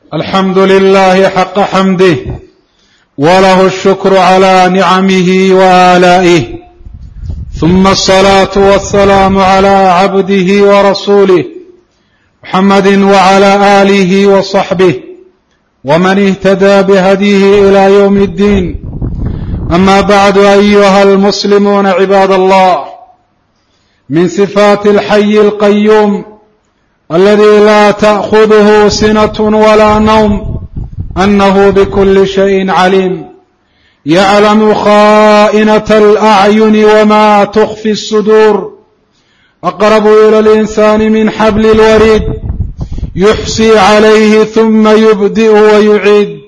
الحمد لله حق حمده وله الشكر على نعمه وآلائه ثم الصلاة والسلام على عبده ورسوله محمد وعلى آله وصحبه ومن اهتدى بهديه إلى يوم الدين. أما بعد، أيها المسلمون عباد الله، من صفات الحي القيوم الذي لا تأخذه سنة ولا نوم أنه بكل شيء عليم، يعلم خائنة الأعين وما تخفي الصدور، أقرب إلى الإنسان من حبل الوريد، يحصي عليه ثم يبدئ ويعيد،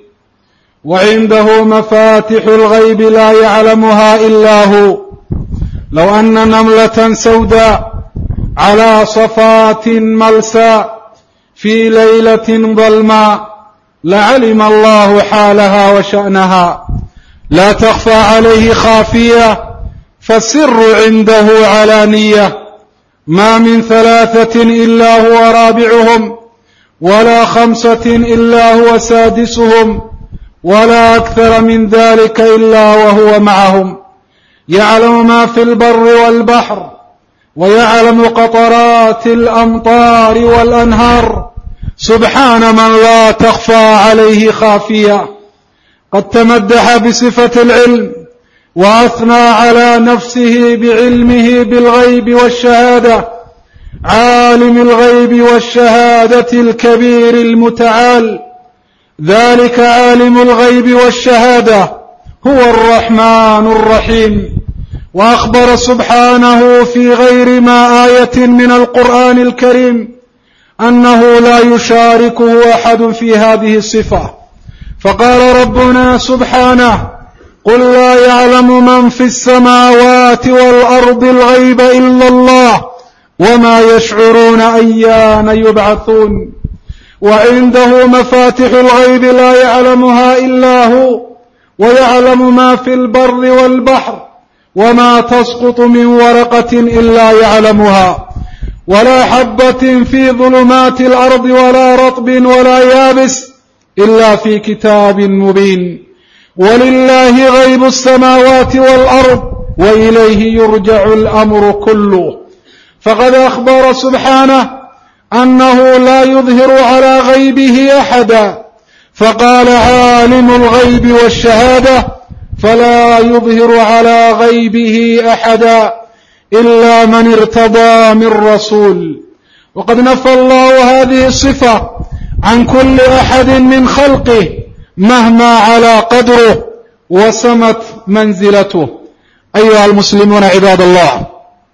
وعنده مفاتح الغيب لا يعلمها إلا هو. لو أن نملة سوداء على صفات ملساء في ليلة ظلماء لعلم الله حالها وشأنها، لا تخفى عليه خافية، فالسر عنده علانية، ما من ثلاثة إلا هو رابعهم، ولا خمسة إلا هو سادسهم، ولا أكثر من ذلك إلا وهو معهم، يعلم ما في البر والبحر، ويعلم قطرات الأمطار والأنهار، سبحان من لا تخفى عليه خافية. قد تمدح بصفة العلم وأثنى على نفسه بعلمه بالغيب والشهادة، عالم الغيب والشهادة الكبير المتعال، ذلك عالم الغيب والشهادة هو الرحمن الرحيم. وأخبر سبحانه في غير ما آية من القرآن الكريم أنه لا يشاركه أحد في هذه الصفة، فقال ربنا سبحانه: قل لا يعلم من في السماوات والأرض الغيب إلا الله وما يشعرون أيان يبعثون. وعنده مفاتح الغيب لا يعلمها إلا هو، ويعلم ما في البر والبحر، وما تسقط من ورقة إلا يعلمها، ولا حبة في ظلمات الأرض ولا رطب ولا يابس إلا في كتاب مبين. ولله غيب السماوات والأرض وإليه يرجع الأمر كله. فقد أخبر سبحانه أنه لا يظهر على غيبه أحدا، فقال: عالم الغيب والشهادة، فلا يظهر على غيبه أحدا إلا من ارتضى من رسول. وقد نفى الله هذه الصفة عن كل أحد من خلقه مهما على قدره وسمت منزلته. أيها المسلمون عباد الله،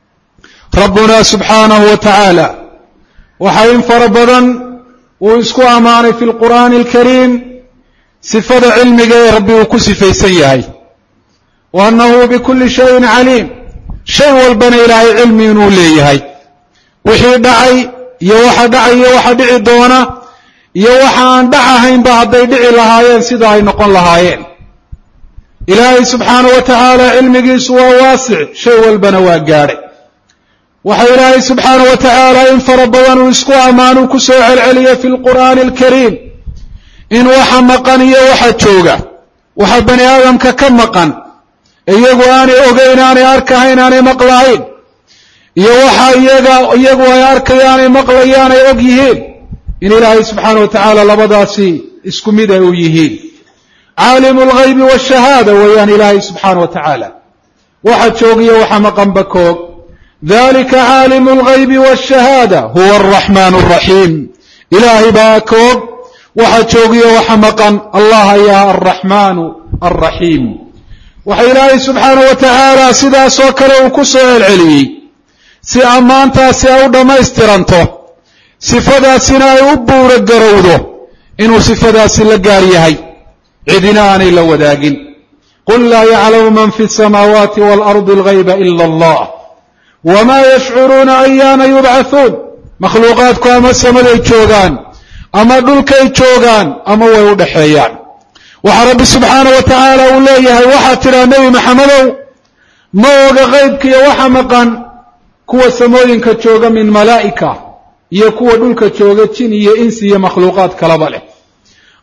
ربنا سبحانه وتعالى waxaa in fara badan uu isku ammaanay fi lqur'aani alkariim sifada cilmiga ee rabbi uu ku sifaysan yahay, wa annahu bikulli shayin caliim, shay walbana ilaahay cilmi inuu leeyahay, wixii dhacay iyo waxa dhacay iyo waxa dhici doona iyo waxa aan dhacahaynba hadday dhici lahaayeen sida ay noqon lahaayeen. ilaahay subxaanahu wa tacaala cilmigiisu waa waasic, shay walbana waa gaadhay. waxa ilaahay subxaanahu wa tacaala in fara badan uu isku ammaanuu ku soo celceliya fi lqur'aani alkariim in waxa maqan iyo waxa jooga, waxa bani aadamka ka maqan iyagu aanay ogayn, aanay arkahayn, aanay maqlahayn, iyo waxa iyagu ay arkayaan, ay maqlayaan, ay og yihiin, in ilaahay subxaanahu wa tacaala labadaasi isku mid ay u yihiin. caalimu alghaybi waashahaada weeyaan ilaahay subxaanahu wa tacaala, waxa joogiyo waxa maqanba koog. dalika caalimu alghaybi waashahaada huwa alraxmaanu alraxiim, ilaahay baa koog waxa joogiyo waxa maqan, allah ayaa alraxmaanu alraxiim. waxa ilaahay subxaanahu wa tacaala sidaasoo kale uu ku soo celceliyey si ammaantaasi ay u dhammaystiranto, sifadaasina ay u buuro garowdo inuu sifadaasi la gaar yahay, cidina aanay la wadaagin. qul laa yaclamu man fi asamaawaati waalardi alghayba ila allah wamaa yashcuruuna ayaana yubcathuun. makhluuqaadku ama samaday joogaan ama dhulkay joogaan ama way u dhaxeeyaan. waxaa rabbi subxaanahu wa tacaala uu leeyahay, waxaad tidhaa nebi maxamedow, ma oga qaybkiiyo waxa maqan kuwa samooyinka jooga min malaa'ika iyo kuwa dhulka jooga jin iyo insi iyo makhluuqaad kalaba leh.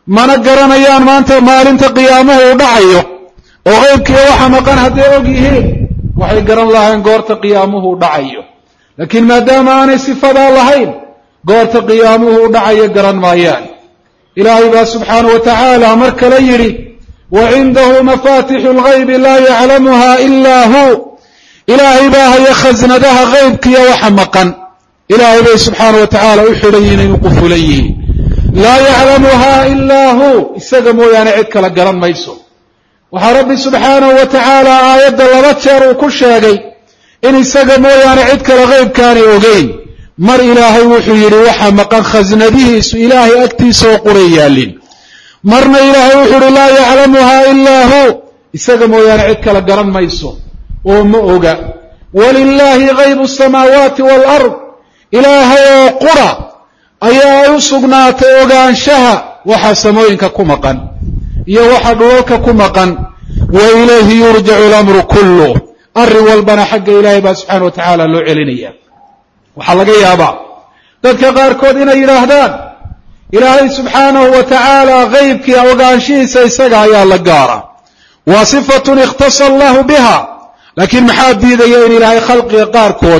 mana garanayaan maanta maalinta qiyaamuhu uu dhacayo oo qaybkiiyo waxa maqan hadday og yihiin waxay garan lahayn goorta qiyaamuhu u dhacayo laakiin maadaama aanay sifadaa lahayn goorta qiyaamuhu u dhacayo garan maayaan ilaahay baa subxaanahu wa tacaala mar kale yidhi wacindahu mafaatixu lgaybi laa yaclamuha ilaa hu ilaahay baa haya khasnadaha qaybkiiyo waxa maqan ilaahay bay subxaanahu wa tacaala u xidhan yihiin inuu qufulan yihiin laa yaclamuhaa ilaa hu isaga mooyaane cid kala garan mayso waxaa rabbi subxaanahu wa tacaala aayadda 2 jeer uu ku sheegay in isaga mooyaane cid kale qaybkaanay ogeyn mar ilaahay wuxuu yidhi waxa maqan khasnadihiisu ilaahay agtiisa oo quray yaalin marna ilaahay wuxuu yidhi laa yaclamuhaa ilaa hu isaga mooyaane cid kala garan mayso oo ma oga walilaahi gaybu asamaawaati waalard ilaahay oo qura ayaa ay u sugnaatay ogaanshaha waxa samooyinka ku maqan iyo waxa dhulalka ku maqan wa ilayhi yurjacu alamru kulluh arrin walbana xagga ilaahay baa subxaana wa tacaala loo celinaya waxaa laga yaabaa dadka qaarkood inay yidhaahdaan ilaahay subxaanahu wa tacaala qaybkiia ogaanshihiisa isaga ayaa la gaara waa sifatun ikhtasa allahu biha laakiin maxaa diidaya in ilaahay khalqiga qaarkood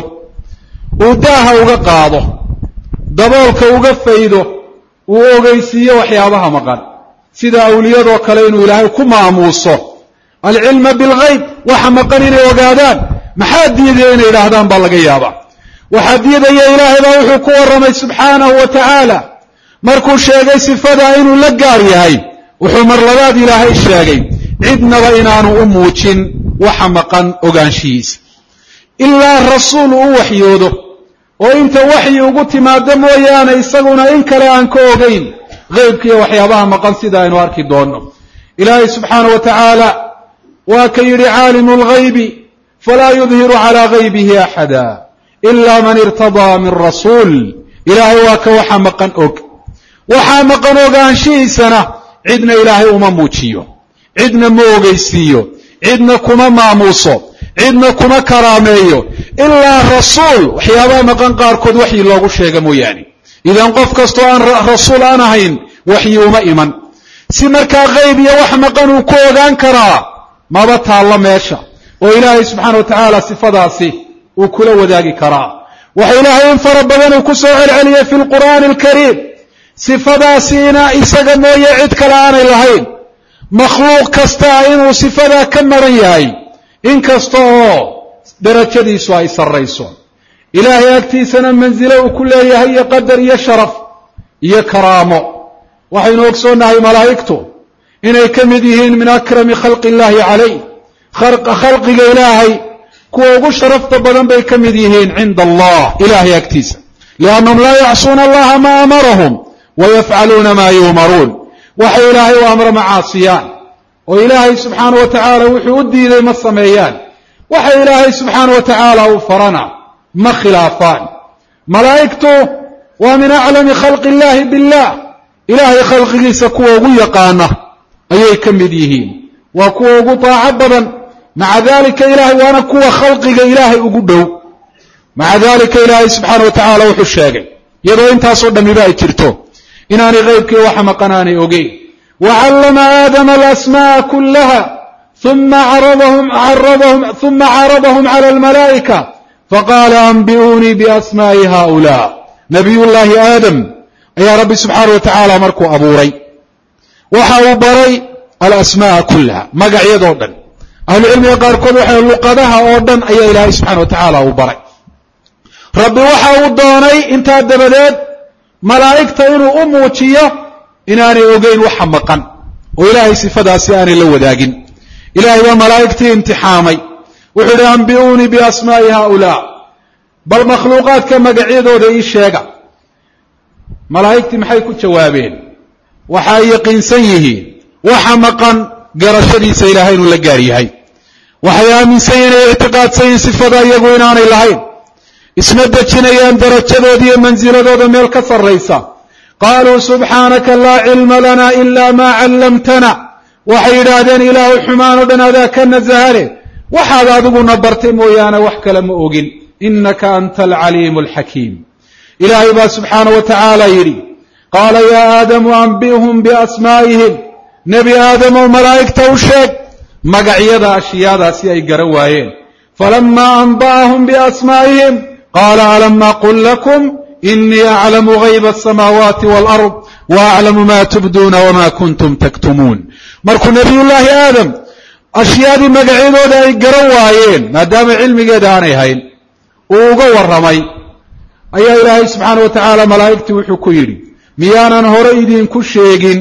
uu daaha uga qaado daboolka uga faydo uu ogeysiiyo waxyaabaha maqan sida awliyadoo kale inuu ilaahay ku maamuuso alcilma bilgayb waxa maqan inay ogaadaan maxaa diidaya inay yidhaahdaan baa laga yaabaa waxaa diidaya ilaahay baa wuxuu ku warramay subxaanahu wa tacaala markuu sheegay sifadaa inuu la gaar yahay wuxuu mar labaad ilaahay sheegay cidnaba inaanu u muujin waxa maqan ogaanshihiisa ilaa rasuul uu waxyoodo oo inta waxyi ugu timaado mooyaane isaguna in kale aan ka ogayn qaybkiiyo waxyaabaha maqan sida aynu arki doonno ilaahay subxaanahu wa tacaala waa ka yidhi caalimu lgaybi falaa yudhiru calaa gaybihi axada ilaa man irtadaa min rasuul ilaahay waa ka waxa maqan og waxaa maqan ogaanshihiisana cidna ilaahay uma muujiyo cidna ma ogeysiiyo cidna kuma maamuuso cidna kuma karaameeyo ilaa rasuul waxyaabaha maqan qaarkood waxyi loogu sheega mooyaane idan qof kastoo aan rasuul aan ahayn waxyi uma iman si markaa qayb iyo wax maqan uu ku ogaan karaa maba taallo meesha oo ilaahay subxaana wa tacaala sifadaasi uu kula wadaagi karaa waxa ilaahay in fara badan uu ku soo celceliyey fi lqur'aani alkariim sifadaasiina isaga mooye cid kale aanay lahayn makhluuq kastaa inuu sifadaa ka maran yahay in kasta oo darajadiisu ay sarrayso ilaahay agtiisana mansilo uu ku leeyahay iyo qadar iyo sharaf iyo karaamo waxaynu ogsoonnahay malaa'igtu inay ka mid yihiin min akrami khalqi illaahi calayh khalqiga ilaahay kuwa ugu sharafta badan bay ka mid yihiin cinda allah ilaahay agtiisa liannahum laa yacsuuna allaha maa amarahum wayafcaluuna maa yu'maruun waxay ilaahay u amro macaasiyaan oo ilaahay subxaana wa tacaala wuxuu u diiday ma sameeyaan waxa ilaahay subxaana wa tacaala uu farana ma khilaafaan malaa'igtu waa min aclami khalqi illaahi billah ilaahay khalqigiisa kuwa ugu yaqaana ayay ka mid yihiin waa kuwa ugu taaco badan maca dalika ilaahay waana kuwa khalqiga ilaahay ugu dhow maca dalika ilaahay subxaana wa tacaala wuxuu sheegay iyadoo intaasoo dhammiba ay jirto inaanay qaybkii waxa maqan aanay ogeyn wacallama aadama alasmaa'a kullaha uma caradahum cala almalaa'ika faqaala anbi'uunii biasmaa'i haa'ulaa nabiyullaahi aadam ayaa rabbi subxaana wa tacaala markuu abuuray waxa uu baray alasmaa'a kullaha magacyadoo dhan ahlucilmiga qaarkood waxay luqadaha oo dhan ayaa ilaahay subxana wa tacaala uu baray rabbi waxa uu doonay intaa dabadeed malaa'igta inuu u muujiyo inaanay ogeyn waxa maqan oo ilaahay sifadaasi aanay la wadaagin ilaahay baa malaa'igtii imtixaamay wuxuu yidhi anbi'uunii biasmaa'i haa'ulaa bal makhluuqaadka magacyadooda ii sheega malaa'igtii maxay ku jawaabeen waxa ay yaqiinsan yihiin waxa maqan garashadiisa ilaahay inuu la gaar yahay waxay aaminsan yihiin inay ictiqaadsan yihiin sifada iyagu inaanay lahayn isma dejinayaan darajadooda iyo mansiladooda meel ka sarraysa qaaluu subxaanaka laa cilma lanaa ilaa maa callamtana waxay yidhaahdeen ilaahu xumaan o dhan adaa ka nasahane waxaad adiguna bartay mooyaane wax kale ma ogin innaka anta alcaliimu alxakiim ilaahay baa subxaana wa tacaala yidhi qaala yaa aadamu anbi'hum biasmaa'ihim nebi aadamow malaa'igta u sheeg magacyada ashyaadaasi ay garan waayeen falamaa anba'ahum biasmaa'ihim qaala alam aqul lakum inii aclamu gayba asamaawaati waalard wa aclamu ma tubduuna wama kuntum taktumuun markuu nebiyullaahi aadam ashyaadii magacyadooda ay garan waayeen maadaama cilmigeeda aanay hayn uu uga warramay ayaa ilaahay subxaana wa tacaala malaa'igtii wuxuu ku yidhi miyaanan hore idinku sheegin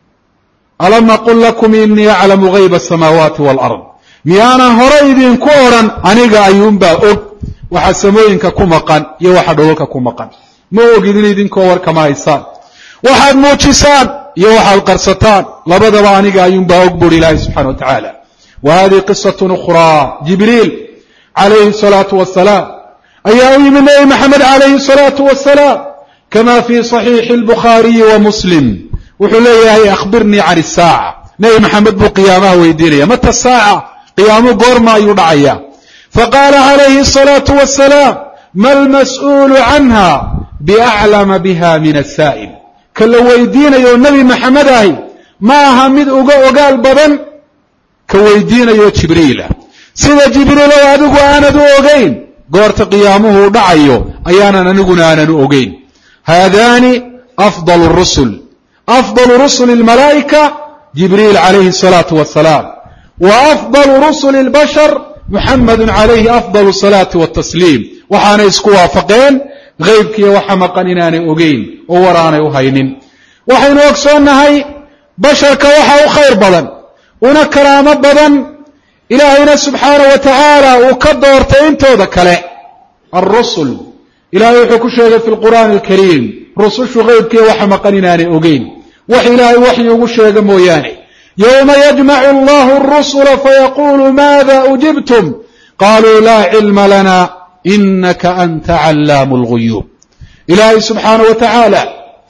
alam aqul lakum inii aclamu gayba asamaawaati waalard miyaanan hore idinku odhan aniga ayuunbaa og waxa samooyinka ku maqan iyo waxa dhoolka ku maqan ma ogidin idinkoo warkama haysaan waxaad muujisaan iyo waxaad qarsataan labadaba aniga ayuunbaa og buuri ilaahay subxana wa tacaala wa hadihi qisatun ukhraa jibriil calayhi salaatu wasalaam ayaa u yimid nebi maxamed calayhi salaatu wasalaam kama fii saxiixi albukhaariyi wa muslim wuxuu leeyahay akhbirnii can isaaca nebi maxamed buu qiyaamaha weydiinaya mata saaca qiyaamu goorma ayuu dhacaya faqaala calayhi الsalaatu wasalaam ma almas'uulu canha biaclama biha min asaa'il ka la weydiinayo nebi maxamed ahi ma aha mid uga ogaal badan ka weydiinayo jibriila sida jibriil oo adigu aanad u ogayn goorta qiyaamuhu u dhacayo ayaanan aniguna aanan u ogayn haadaani afdal rusul afdalu rusuli اlmalaa'ika jibriil calayhi الsalaatu wasalaam wa afdalu rusuli اlbashar muxamadu calayhi afdal الsalaati watasliim waxaanay isku waafaqeen haybkiiyo waxa maqan inaanay ogeyn oo war aanay u haynin waxaynu ogsoonnahay basharka waxa u khayr badan una karaamo badan ilaahayna subxaanaه wa tacaala uu ka doortay intooda kale alrusul ilahay wuxuu ku sheegay fi lqur'aani alkariim rusushu haybkiiyo waxa maqan inaanay ogeyn wax ilaahay waxyi ugu sheega mooyaane yowma yajmacu allahu arusula fayaqulu maada ujibtum qaluu laa cilma lana inaka anta callaamu اlguyuub ilaahay subxaanaه wa tacaala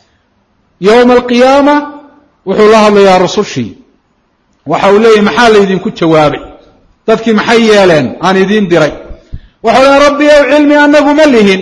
yowma alqiyaama wuxuu la hadlayaa rusushii waxa uu leeyahy maxaa laydinku jawaabay dadkii maxay yeeleen aan idiin diray waxau lehay rabbi ow cilmi annagu ma lihin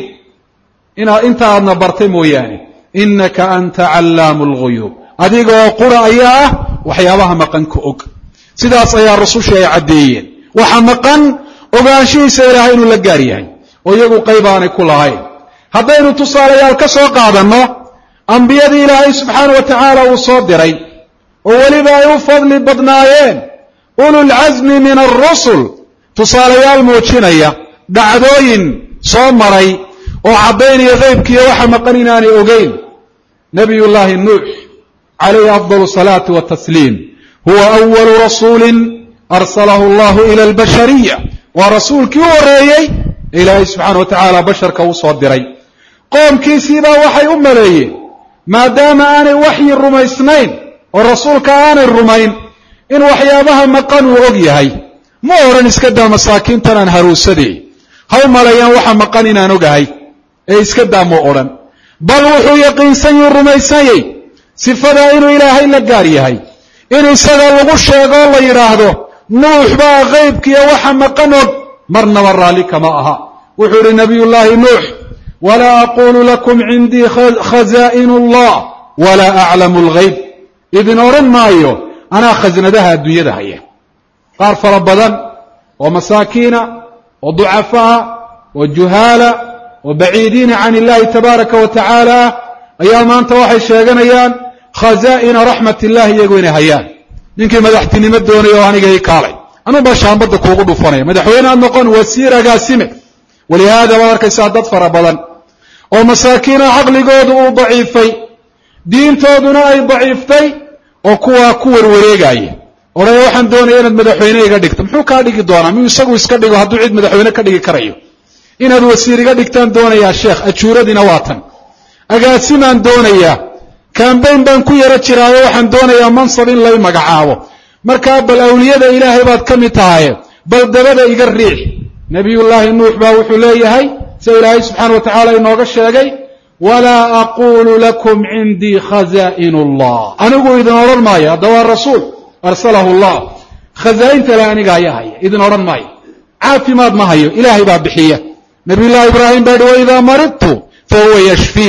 inta aadna bartay mooyaane inaka anta callaamu اlguyuub adigoo qura ayaa ah waxyaabaha maqan ka og sidaas ayaa rusushii ay caddeeyeen waxa maqan ogaanshihiisa ilaahay inuu la gaar yahay oo iyagu qayb aanay ku lahayn haddaynu tusaalayaal ka soo qaadanno ambiyadii ilaahay subxaanaه wa tacaala uu soo diray oo weliba ay u fadli badnaayeen ululcasmi min alrusul tusaalayaal muujinaya dhacdooyin soo maray oo caddaynaya haybkiiyo waxa maqan inaanay ogeyn nabiyullaahi nuux calayhi afdal الsalaati watasliim huwa awalu rasuulin arsalahu allahu ila albashariya waa rasuulkii u horreeyey ee ilaahay subxaana wa tacaala basharka u soo diray qoomkiisiibaa waxay u maleeyeen maadaama aanay waxyi rumaysnayn oo rasuulka aanay rumayn in waxyaabaha maqan uu og yahay ma odhan iska daa masaakiintan aan haruusadey ha u maleeyaan waxa maqan inaan ogahay ee iska daa ma odhan bal wuxuu yaqiinsan yuu rumaysanyey sifadaa inuu ilaahay la gaar yahay in isaga lagu sheego o la yidhaahdo nuux baa haybkiiyo waxa maqan og marnaba raalli kama aha wuxuu idhi nabiyullaahi nuux walaa aquulu lakum cindii khazaa'inu allah walaa aclamu alghayb idin odhan maayo anaa khasnadaha adduunyada haya qaar fara badan oo masaakiina oo ducafaa oo juhaala oo baciidiina can illaahi tabaaraka wa tacaala ayaa maanta waxay sheeganayaan khazaa'ina raxmat illahi iyagu inay hayaan ninkii madaxtinimo doonaya oo aniga ii kaalay anubaa shaambadda kuugu dhufanaya madaxweyne aad noqon wasiir agaasime walihaada baad arkaysaa dad fara badan oo masaakiina caqligoodu uu daciifay diintooduna ay daciiftay oo kuwaa ku warwareegaya odhaya waxaan doonaya inaad madaxweyne iga dhigto muxuu kaa dhigi doonaa miyuu isagu iska dhigo hadduu cid madaxweyne ka dhigi karayo inaad wasiir iga dhigtaan doonayaa sheekh ajuuradiina waa tan agaasimaan doonayaa kambayn baan ku yaro jiraayo waxaan doonayaa mansab in lay magacaabo markaa bal awliyada ilaahay baad ka mid tahaye bal dabada iga riix nebiyullaahi nuux baa wuxuu leeyahay sida ilaahay subxaana wa tacaala inooga sheegay walaa aquulu lakum cindii khazaa'inu allah anigu idin odhan maayo hadda waa rasuul arsalahu allah khazaa'inta le aniga ayaa haya idin odhan maayo caafimaad ma hayo ilaahay baa bixiya nabiyullaahi ibraahim baa hi waidaa maridtu fa huwa yashfiin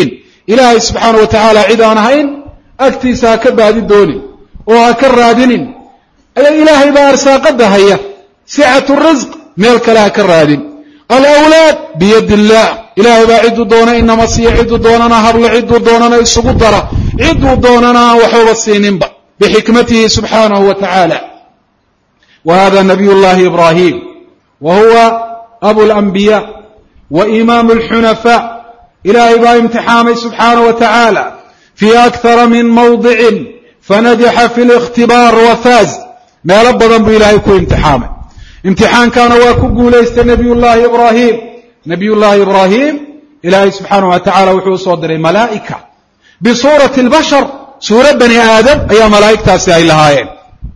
ilaahay subxaana wa tacaala cid aan ahayn agtiisa ha ka baadi doonin oo ha ka raadinin. ilaahay baa arsaaqada haya, sicatu risq meel kale ha ka raadin. alawlaad biyadi illaah, ilaahay baa cidduu doona inama siiya, cidduu doonana hablo, cidduu doonana isugu dara, cidduu doonana aan waxbaba siininba bixikmatihi subxaanahu wa tacaala. wa hada nabiy llahi ibrahim wa huwa abu lanbiya wa imaamu alxunafaa. ilaahay baa imtixaamay subxaanahu wa tacaala fii akthara min mawdicin fanajaxa fi likhtibaar wa faaz. meelo badan buu ilaahay ku imtixaamay. imtixaankana waa ku guulaystay nabiyullaahi ibraahim. nabiyullaahi ibraahim ilaahay subxaanahu wa tacaala wuxuu usoo diray malaa'ika bisuurati albashar, suuro bani aadam ayaa malaa'igtaasi ay lahaayeen.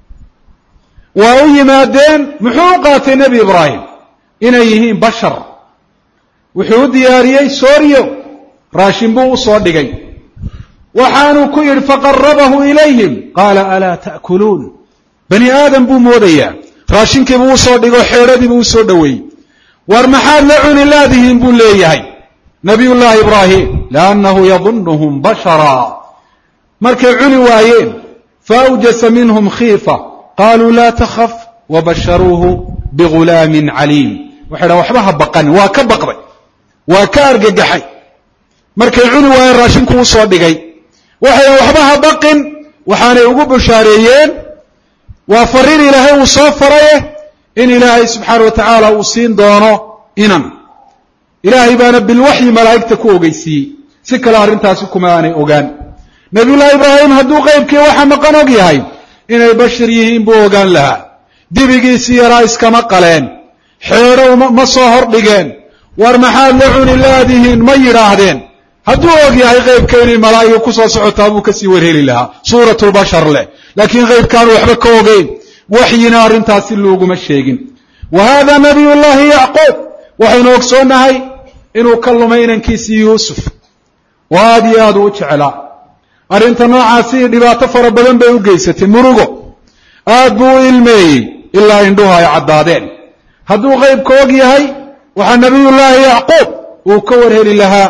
waa u yimaadeen. muxuu u qaatay nebi ibraahim inay yihiin bashar. wuxuu u diyaariyey sooryo, raashin buu usoo dhigay. waxaanuu ku yidhi faqarabahu ilayhim qaala alaa ta'kuluun. bani aadam buu moodayaa. raashinkiibuu usoo dhigo, xeedhadiibuu usoo dhoweeyey. war maxaad la cuni laadihiin buu leeyahay nabiyullaahi ibraahim, liannahu yadunnuhum bashara. markay cuni waayeen faawjasa minhum khiifa qaaluu laa takhaf wabasharuuhu bigulaamin caliim. waxay dhahan waxba ha baqanin. waa ka baqday, waa ka argagaxay. markay cuni waayeen raashinku usoo dhigay, waxay dhahan waxba ha baqin. waxaanay ugu bushaareeyeen, waa fariin ilaahay uu soo faraye in ilaahay subxaana wa tacaala uu siin doono inan. ilaahay baana bilwaxyi malaa'igta ku ogeysiiyey, si kale arrintaasi kuma aanay ogaan. nabiyullaahi ibraahim hadduu qaybkii waxa maqan og yahay inay bashar yihiin buu ogaan lahaa. dibigiisii yaraa iskama qaleen, xeedho ma soo hordhigeen, war maxaad la cuni laadihiin ma yidhaahdeen. hadduu og yahay qaybka inay malaa'iga ku soo socotaa buu kasii warheli lahaa, suuratulbashar leh. laakiin qaybkaanu waxba ka ogeyn, waxyina arrintaasi looguma sheegin. wa hada nabiyullaahi yacquub, waxaynu ogsoonnahay inuu ka lumay inankiisii yuusuf, oo aad iyo aad u jeclaa. arrinta noocaasi dhibaato fara badan bay u geysatay, murugo. aad buu u ilmeeyey ilaa indhuhu ay caddaadeen. hadduu qaybka og yahay waxaa nabiyullaahi yacquub uu ka warheli lahaa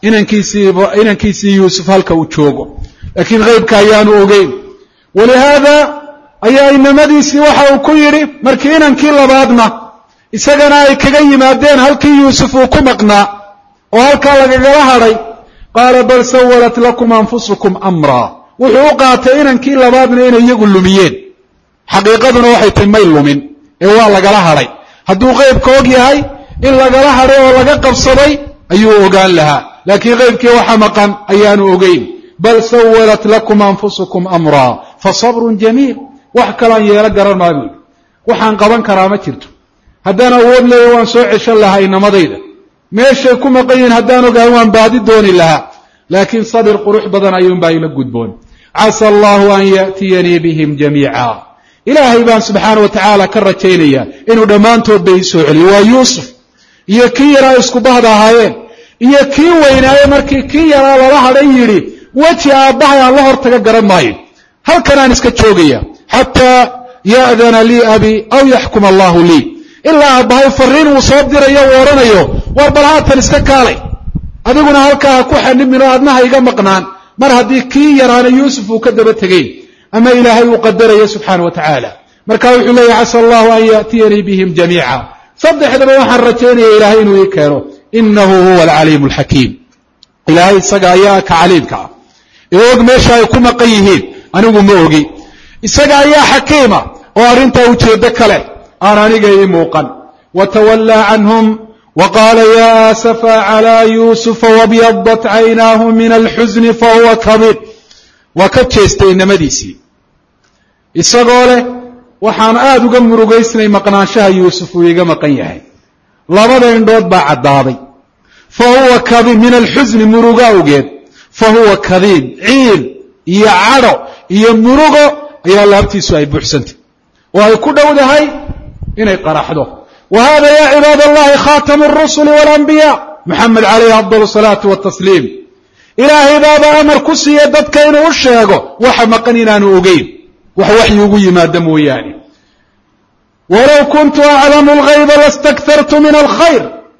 inankiisii yuusuf halka uu joogo, laakiin qaybka ayaanu ogeyn. walihaada ayaa inamadiisii waxa uu ku yidhi markii inankii labaadna isagana ay kaga yimaadeen halkii yuusuf uu ku maqnaa oo halkaa lagagala hadhay, qaala bal sawalat lakum anfusukum amraa. wuxuu u qaatay inankii labaadna inay iyagu lumiyeen. xaqiiqaduna waxay tahay may lumin, ee waa lagala hadhay. hadduu qaybka og yahay in lagala hadhay oo laga qabsaday ayuu ogaan lahaa, laakiin qaybkii waxa maqan ayaanu ogeyn. bal sawalat lakum anfusukum amraa fasabrun jamiil. wax kalaan yeelo garan maa buuli, waxaan qaban karaa ma jirto. haddaan awood leeya waan soo ceshan lahaa inamadayda, meeshay ku maqan yihiin haddaan ogahay waan baadi dooni lahaa, laakiin sabir qurux badan ayuunbaa ila gudboon. casa allahu an ya'tiyanii bihim jamiica. ilaahay baan subxaana wa tacaala ka rajaynayaa inuu dhammaantood bay ii soo celiyo. waa yuusuf iyo kii yaraa isku bahda ahaayeen, iyo kii weynaaye markii kii yaraa lala hadhay yidhi weji aabbahay aan la hortaga garan maayo, halkanaan iska joogaya xataa ya'dana lii abi aw yaxkum allahu lii. ilaa aabbahay fariin uu soo dirayo uu odhanayo war bal haatan iska kaalay, adiguna halkaa ha ku xanimin oo adna ha iga maqnaan, mar haddii kii yaraana yuusuf uu ka daba tegey ama ilaahay uu qadarayo subxaana wa tacaala. marka wuxuu leeyahy casa allahu an ya'tiyanii bihim jamiica. saddexdaba waxaan rajaynaya ilaahay inuu ii keeno. inahu huwa alcaliimu alxakiim. ilaahay isaga ayaa ka caliimka ah ee og meesha ay ku maqan yihiin, anigu ma ogi. isaga ayaa xakiima oo arrintaa ujeeddo kale aan aniga ii muuqan. watawallaa canhum waqaala yaa asafa calaa yuusufa wabyadat caynaahu min alxusni fahuwa kadiib. waa ka jeestay inamadiisii isagoo leh waxaan aada uga murugaysnay maqnaanshaha yuusuf uu iga maqan yahay. labada indhood baa caddaaday. fa huwa kadiib min alxusni, murugo awgeed. fa huwa kadiib, ciil iyo cadho iyo murugo ayaa laabtiisu ay buuxsantay oo ay ku dhowdahay inay qaraxdo. wa hada ya cibaad allahi khaatamu arusuli waalambiyaa muxamed calayhi afdal salaatu watasliim. ilaahay baaba amar ku siiya dadka inuu u sheego waxa maqan inaanu ogeyn, wax waxyi ugu yimaada mooyaane. walow kuntu aclamu alghayba lastakthartu min alkhayr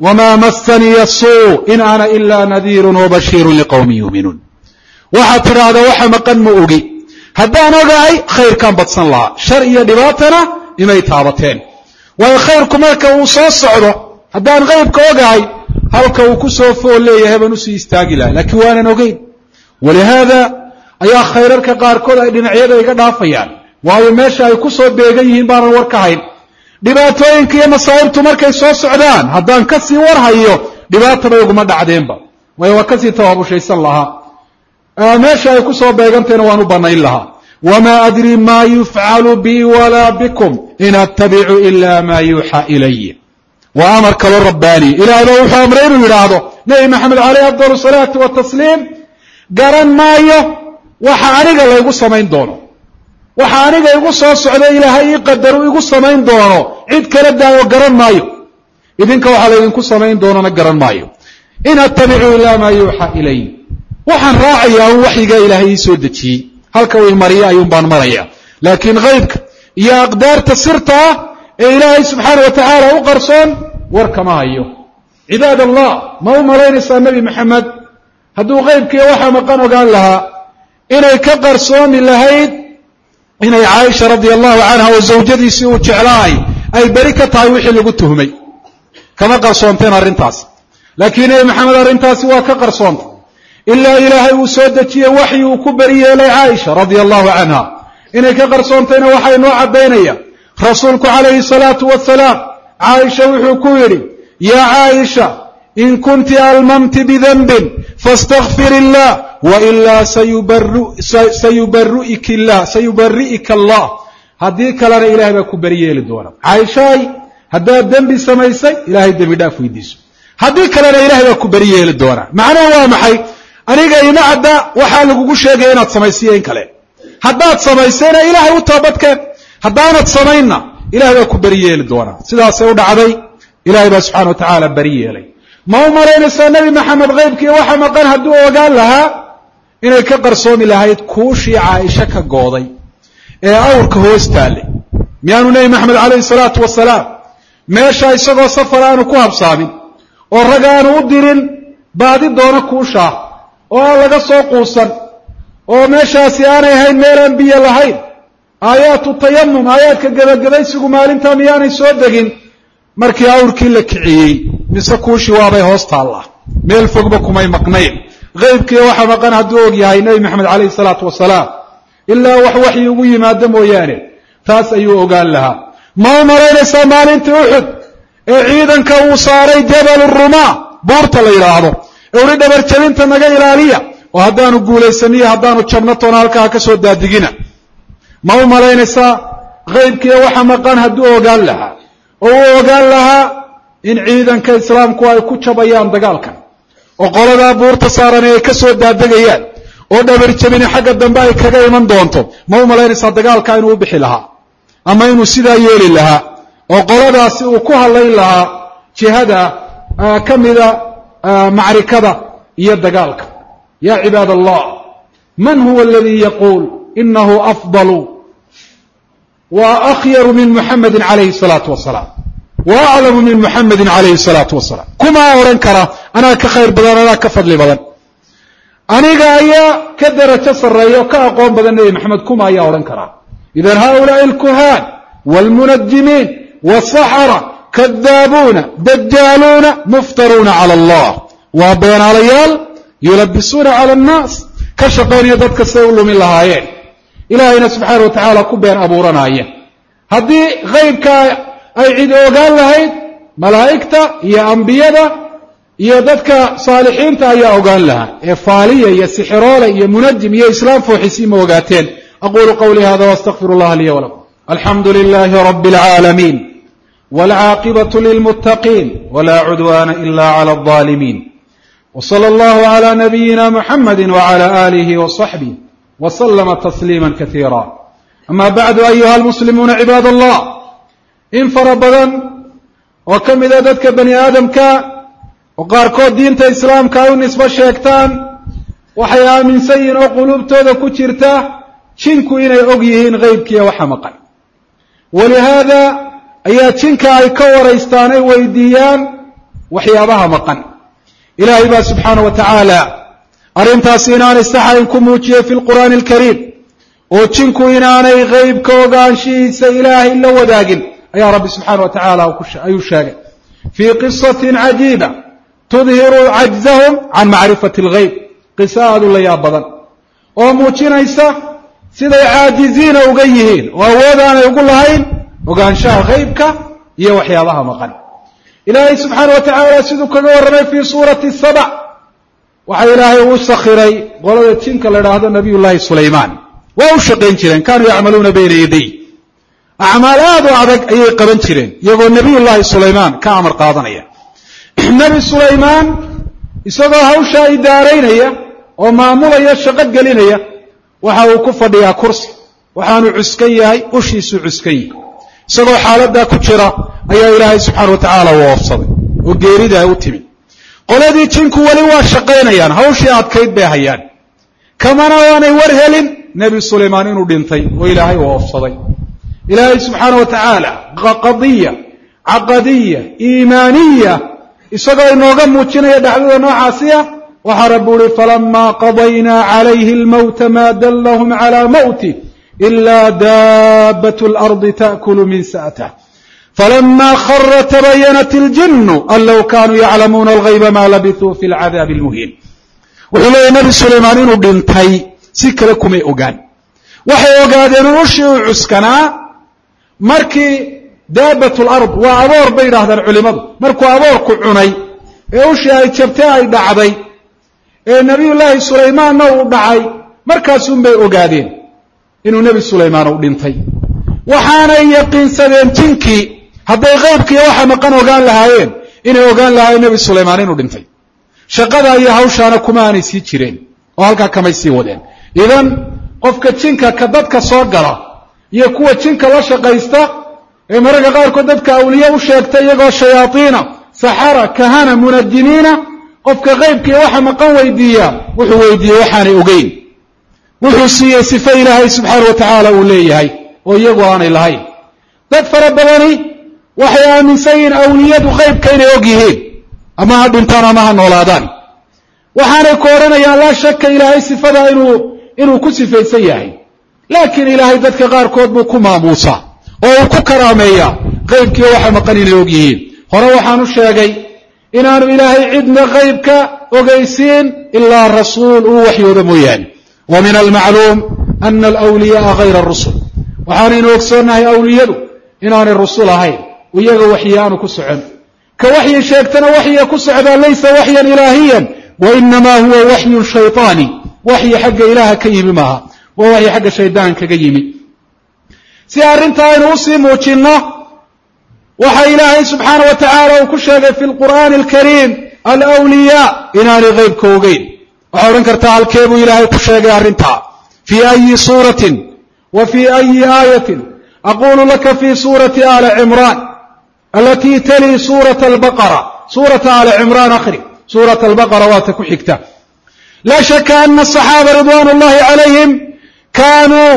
wamaa massaniya suu in ana ilaa nadiirun wabashiirun liqowmin yuuminuun waxaad tidhaahdaa waxa maqan ma ogi haddaan ogahay khayrkaan badsan lahaa shar iyo dhibaatana imay taabateen waayo khayrku marka uu soo socdo haddaan qaybka ogahay halka uu ku soo fool leeyahay baan usii istaagi lahay laakiin waanan ogeyn walihaada ayaa khayrarka qaarkood ay dhinacyada iga dhaafayaan waayo meesha ay ku soo beegan yihiin baanan war ka hayn dhibaatooyinka iyo masaa'ibtu markay soo socdaan haddaan ka sii war hayo dhibaataba iguma dhacdeenba waayo waa kasii tawaabushaysan lahaa meesha ay ku soo beegantayna waan u bannayn lahaa wamaa adri maa yufcalu bii walaa bikum in attabicu ila maa yuuxaa ilay waa amar kaloo rabbaani ilaahba wuxuu amray inuu yidhaahdo nebi maxamed calayhi afdal salaatu watasliim garan maayo waxa aniga laygu samayn doono waxa aniga igu soo socda ilaahay ii qadaru igu samayn doono cid kala daayo garan maayo idinka waxaa laydinku samayn doonona garan maayo in attabicu ilaa maa yuuxaa ilay waxaan raacayaa un waxyigaa ilaahay ii soo dejiyey halka uu mariya ayuun baan maraya laakiin qaybka iyo aqdaarta sirta ah ee ilaahay subxaana wa tacaala u qarsoon war kama hayo cibaad allah ma u malaynaysaa nebi maxamed hadduu qaybkiiyo waxaa maqan ogaan lahaa inay ka qarsoomi lahayd inay caaisha radia allahu canha oo zawjadiisii uu jeclaay ay beri ka tahay wixii lagu tuhmay kama qarsoonteen arrintaas laakiin nebi maxamed arrintaasi waa ka qarsoontay ilaa ilaahay uu soo dejiyey waxyi uu ku beri yeelay caaisha radia allahu canha inay ka qarsoontayna waxay noo caddaynaya rasuulku calayhi salaatu wasalaam caaisha wuxuu ku yidhi yaa caaisha in kunti almamti bidanbin faاstakfir illah wailaa sayubari'ika allah haddii kalena ilahay baa ku beri yeeli doona caaishaay haddaad dembi samaysay ilahay dembi dhaaf weydiiso haddii kalena ilahay baa ku beri yeeli doona macnaha waa maxay aniga ima cadda waxaa lagugu sheegaya inaad samaysiyo in kale haddaad samaysayna ilahay u toobadkeen haddaanad samaynna ilahay baa ku beri yeeli doonaa sidaasay u dhacday ilahay baa subxana wa tacaala beri yeelay ma u malaynaysaa nebi maxamed qaybkiiyo waxa maqan hadduu ogaan lahaa inay ka qarsoomi lahayd kuushii caaisha ka gooday ee awrka hoos taallay miyaanu nebi maxamed calayhi salaatu wasalaam meesha isagoo safar aanu ku habsaamin oo rag aanu u dirin baadi doona kuushaa oo aan laga soo quusan oo meeshaasi aanay ahayn meel aan biyo lahayn aayaatu tayamum aayaadka gebagabaysigu maalintaa miyaanay soo degin markii awrkii la kiciyey mise kuushii waabay hoos taallaa meel fogba kumay maqnayn qaybkiiyo waxa maqan hadduu og yahay nebi maxamed calayhi salaatu wasalaam ilaa wax waxyi ugu yimaado mooyaane taas ayuu ogaan lahaa ma u malaynaysaa maalintii uxud ee ciidanka uu saaray jabalu rumaa buurta la yidhaahdo ee uhi dhabarjabinta naga ilaaliya oo haddaanu guulaysaniyo haddaanu jabno toona halkaa ka soo daadigina ma u malaynaysaa qaybkiiyo waxa maqan hadduu ogaan lahaa oo uu ogaan lahaa in ciidanka islaamku ay ku jabayaan dagaalkan oo qoladaa buurta saaran ay ka soo daadegayaan oo dhabarjabini xagga dambe ay kaga iman doonto ma u malaynaysaa dagaalka inuu u bixi lahaa ama inuu sidaa yeeli lahaa oo qoladaasi uu ku hadlayn lahaa jihada ka mida macrikada iyo dagaalka ya cibaad allah man huwa aladii yaquul inahu afdalu wa akhyaru min muxamedi calayhi salaatu wasalaam wa aclamu min muxamedi calayhi salaatu wasalaam kumaa odhan kara anaa ka khayr badan anaa ka fadli badan aniga ayaa ka darajo sarreeya oo ka aqoon badan nebi maxamed kuma ayaa odhan karaa idan haulaai alkuhaan waalmunajimiin wاsaxara kadaabuuna dajaaluuna muftaruuna cala allah waa beenaalayaal yulabisuuna cala annaas ka shaqaynaya dadka siday u lumin lahaayeen ilaahayna subxaana wa tacaala ku been abuuranaaya haddii qaybkaa ay cidi ogaan lahayd malaa'igta iyo ambiyada iyo dadka saalixiinta ayaa ogaan lahaa ee faaliya iyo sixiroole iyo munajim iyo islaam fooxisii ma ogaateen aqulu qawlii hada waastaqfiru allaha liya walakum alxamdu lilahi rabi اlcaalamiin wاlcaaqibaة lilmuttaqiin wla cudwana ila clى الظaalimiin wslى اllahu عlى nabiyina muxamadi wعlى alihi وصaxbih wslma tasliima kaiira ama bacdu ayuha almuslimuuna cibaad allah in fara badan oo ka mida dadka bani aadamka oo qaarkood diinta islaamka ay u nisbo sheegtaan waxay aaminsan yihiin oo quluubtooda ku jirta jinku inay og yihiin qaybkiiyo waxa maqan walihaada ayaa jinka ay ka waraystaan ay weydiiyaan waxyaabaha maqan ilaahay baa subxaanahu wa tacaala arrintaasi inaanay saxayn ku muujiyey fi lqur'aani alkariim oo jinku inaanay qeybka ogaanshihiisa ilaahay la wadaagin ayaa rabbi subxaanahu wa tacaala ayuu sheegay fii qisatin cajiiba tudhiru cajzahum can macrifati alghayb qiso aad u la yaab badan oo muujinaysa siday caajiziina uga yihiin oo awood aanay ugu lahayn ogaanshaha haybka iyo waxyaabaha maqan ilaahay subxaana wa tacaala siduu kaga warramay fii suurati saba waxa ilaahay uu sakhiray qolada jinka la idhaahdo nabiy llaahi sulaymaan waa u shaqayn jireen kaanuu yacmaluuna bayna yaday acmaal aad u adag ayay qaban jireen iyagoo nabiy llaahi sulaymaan ka amar qaadanaya nebi sulaymaan isagoo hawshaa idaaraynaya oo maamulaya shaqo gelinaya waxa uu ku fadhiyaa kursi waxaanu cuskan yahay ushiisuu cuskan yahay isagoo xaaladdaa ku jira ayaa ilaahay subxaana wa tacaala u oofsaday oo geeridaa u timi qoladii jinku weli waa shaqaynayaan hawshii adkayd bay hayaan kamana waanay war helin nebi sulaymaan inuu dhintay oo ilaahay u oofsaday ilaahay subxaana wa tacaala qadiya caqadiya iimaaniya isagoo inooga muujinaya dhacdada noocaasi ah waxaa rabbi uhi falamaa qadaynaa calayhi almawta maa dallahum calaa mawtih ilaa daabatu alardi ta'kulu min sa'atah falamaa khara tabayanat iljinnu an low kaanuu yaclamuuna alghayba maa labithuu fi alcadaabi almuhiin wuxuu leeyahy nebi sulaymaan inuu dhintay si kale kumay ogaan waxay ogaadeen in ushii uu cuskanaa markii daabat lard waa aboor bay yidhaahdaan culimmadu markuu aboorku cunay ee ushii ay jabtay ay dhacday ee nebiyullaahi sulaymaanna uu dhacay markaasunbay ogaadeen inuu nebi sulaymaan u dhintay waxaanay yaqiinsadeen jinkii hadday qaybkiiyo waxa maqan ogaan lahaayeen inay ogaan lahaayeen nebi sulaymaan inuu dhintay shaqada iyo hawshaana kuma aanay sii jireen oo halkaa kamay sii wadeen idan qofka jinka ka dadka soo gala iyo kuwa jinka la shaqaysta ee mararka qaarkood dadka awliye u sheegta iyagoo shayaaiina saxara kahana munajimiina qofka qaybkiiyo waxa maqan weydiiya wuxuu weydiiyey waxaanay ogeyn wuxuu siiyey sife ilaahay subxaana wa tacaala uu leeyahay oo iyagu aanay lahayn dad fara badani waxay aaminsan yihiin awliyadu qaybka inay og yihiin ama ha dhintaan ama ha noolaadaan waxaanay ku odhanayaan laa shaka ilaahay sifadaa inuu ku sifaysan yahay laakiin ilaahay dadka qaarkood buu ku maamuusaa oo uu ku karaameeyaa qaybkiiyo waxa maqan inay og yihiin hore waxaanu sheegay inaanu ilaahay cidna qaybka ogeysiin ilaa rasuul uu waxyooda mooyaane wa min almacluum ana alawliyaaa hayra rusul waxaanaynu ogsoonnahay awliyadu inaanay rusul ahayn iyaga waxyi aanu ku socon ka waxyi sheegtana waxyiga ku socdaa laysa waxyan ilaahiyan wa inamaa huwa waxyun shayطaani waxyi xagga ilaaha ka yimi maaha waa waxyi xagga shaydaan kaga yimi si arrinta aynu usii muujinno waxa ilaahay subxaana wa tacaala uu ku sheegay fi lqur'aani alkariim alwliyaa inaanay qaybka ogeyn waxaa odhan kartaa halkee buu ilaahay ku sheegay arrintaa fii ayi suuratin wa fii ayi aayatin aquulu laka fii suurati aali cimraan alatii talii suurata albaqara suurata aali cimraan akhri suurata albaqara waata ku xigta laa shaka ana asaxaaba ridwaan ullahi calayhim kaanuu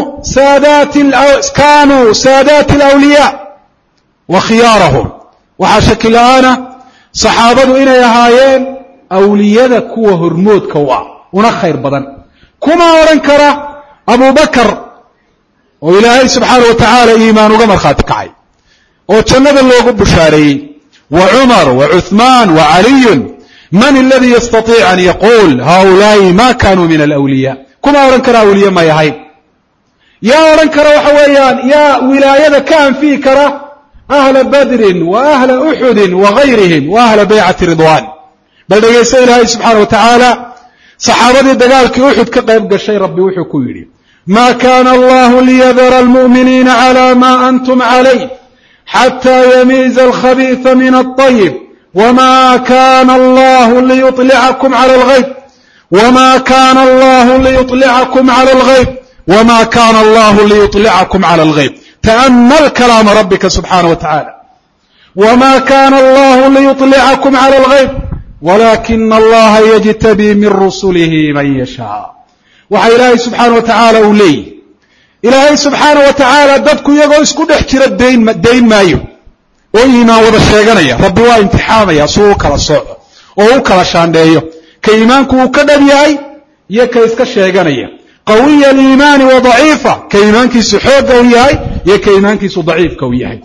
saadaati alawliyaa wa khiyaarahum waxaa shaki la-aana saxaabadu inay ahaayeen awliyada kuwa hormoodka u ah una khayr badan kuma odhan kara abu bakar oo ilaahay subxaana wa tacaala iimaan uga markhaati kacay oo jannada loogu bushaareeyey wa cumar wa cuhmaan wa caliyun man aladii yastatiic an yaquul haulaai ma kaanuu min alawliyaa kuma odhan kara awliye may ahayn yaa odhan kara waxa weeyaan yaa wilaayada ka anfiyi kara ahla badrin wa ahla uxudin wa gayrihim wa ahla baycati ridwan bal dhegaysta ilaahay subxaana wa tacaala saxaabadii dagaalkii uxud ka qayb gashay rabbi wuxuu ku yidhi ma kana allahu liyadara almu'miniina cala ma antum calayh xata yamiiza alkhabiisa min alطayib wma kana allahu liyuطlicakum cala alghayb wma kana allahu liyuطlicakum cala alghayb wma kana allahu liyuطlicakum cala alghayb تأمل كلام ربك سبحانه وتعالى وما كان الله ليطلعكم على الغيب ولكن الله يجتبي من رسله من يشاء waxa ilaahay subxaana wa tacaala uu leeyahy ilaahay subxaana wa tacaala dadku iyagoo isku dhex jira dayn maayo oo iimaan wada sheeganaya rabbi waa imtixaamaya suu u kala sooco oo u kala shaandheeyo ka iimaanku uu ka dhab yahay iyo ka iska sheeganaya qawiya aliimaani wa daciifa ka iimaankiisu xoogga u yahay iyo ka iimaankiisu daciifka u yahay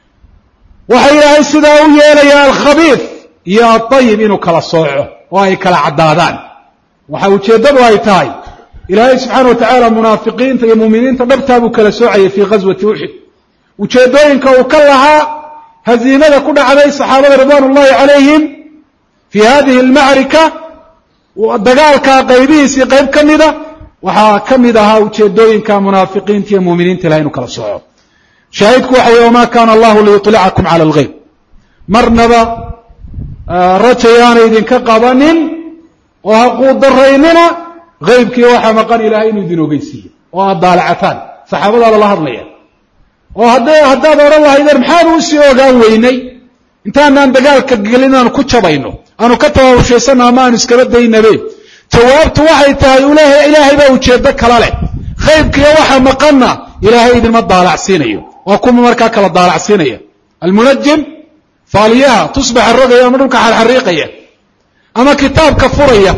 waxa ilaahay sidaa u yeelaya alkhabiif iyo aطayib inuu kala sooco oo ay kala caddaadaan waxa ujeeddadu ay tahay ilaahay subxaana wa tacaala munaafiqiinta iyo muuminiinta dhabtaa buu kala soocayay fii ghaswati uxud ujeeddooyinka uu ka lahaa haziimada ku dhacday saxaabada ridwaan ullahi calayhim fii hadihi almacrika dagaalka qaybihiisii qayb ka mida waxaa ka mid ahaa ujeeddooyinka munaafiqiinta iyo muuminiinta ilahay inuu kala sooco shaahidku waxa weye wamaa kaana allahu liyuطlicakum cala alghayb marnaba rajayaana idinka qabanin oo ha quudaraynina haybkii waxaa maqan ilaahay inuu idin ogeysiiyo oo aad daalacataan saxaabadaa lala hadlaya oo haddaad odhan lahaydeen maxaanu usii ogaan weynay intaanaan dagaalka gelin aanu ku jabayno aanu ka tabaabushaysano ama aanu iskaba daynabe jawaabtu waxay tahay ilaahay baa ujeeddo kala leh haybkiiyo waxa maqanna ilaahay idinma daalacsiinayo waa kuma markaa kala daalacsiinaya almunajim faaliyaha tusbaxa rogaya ama dhulka xarxariiqaya ama kitaabka furaya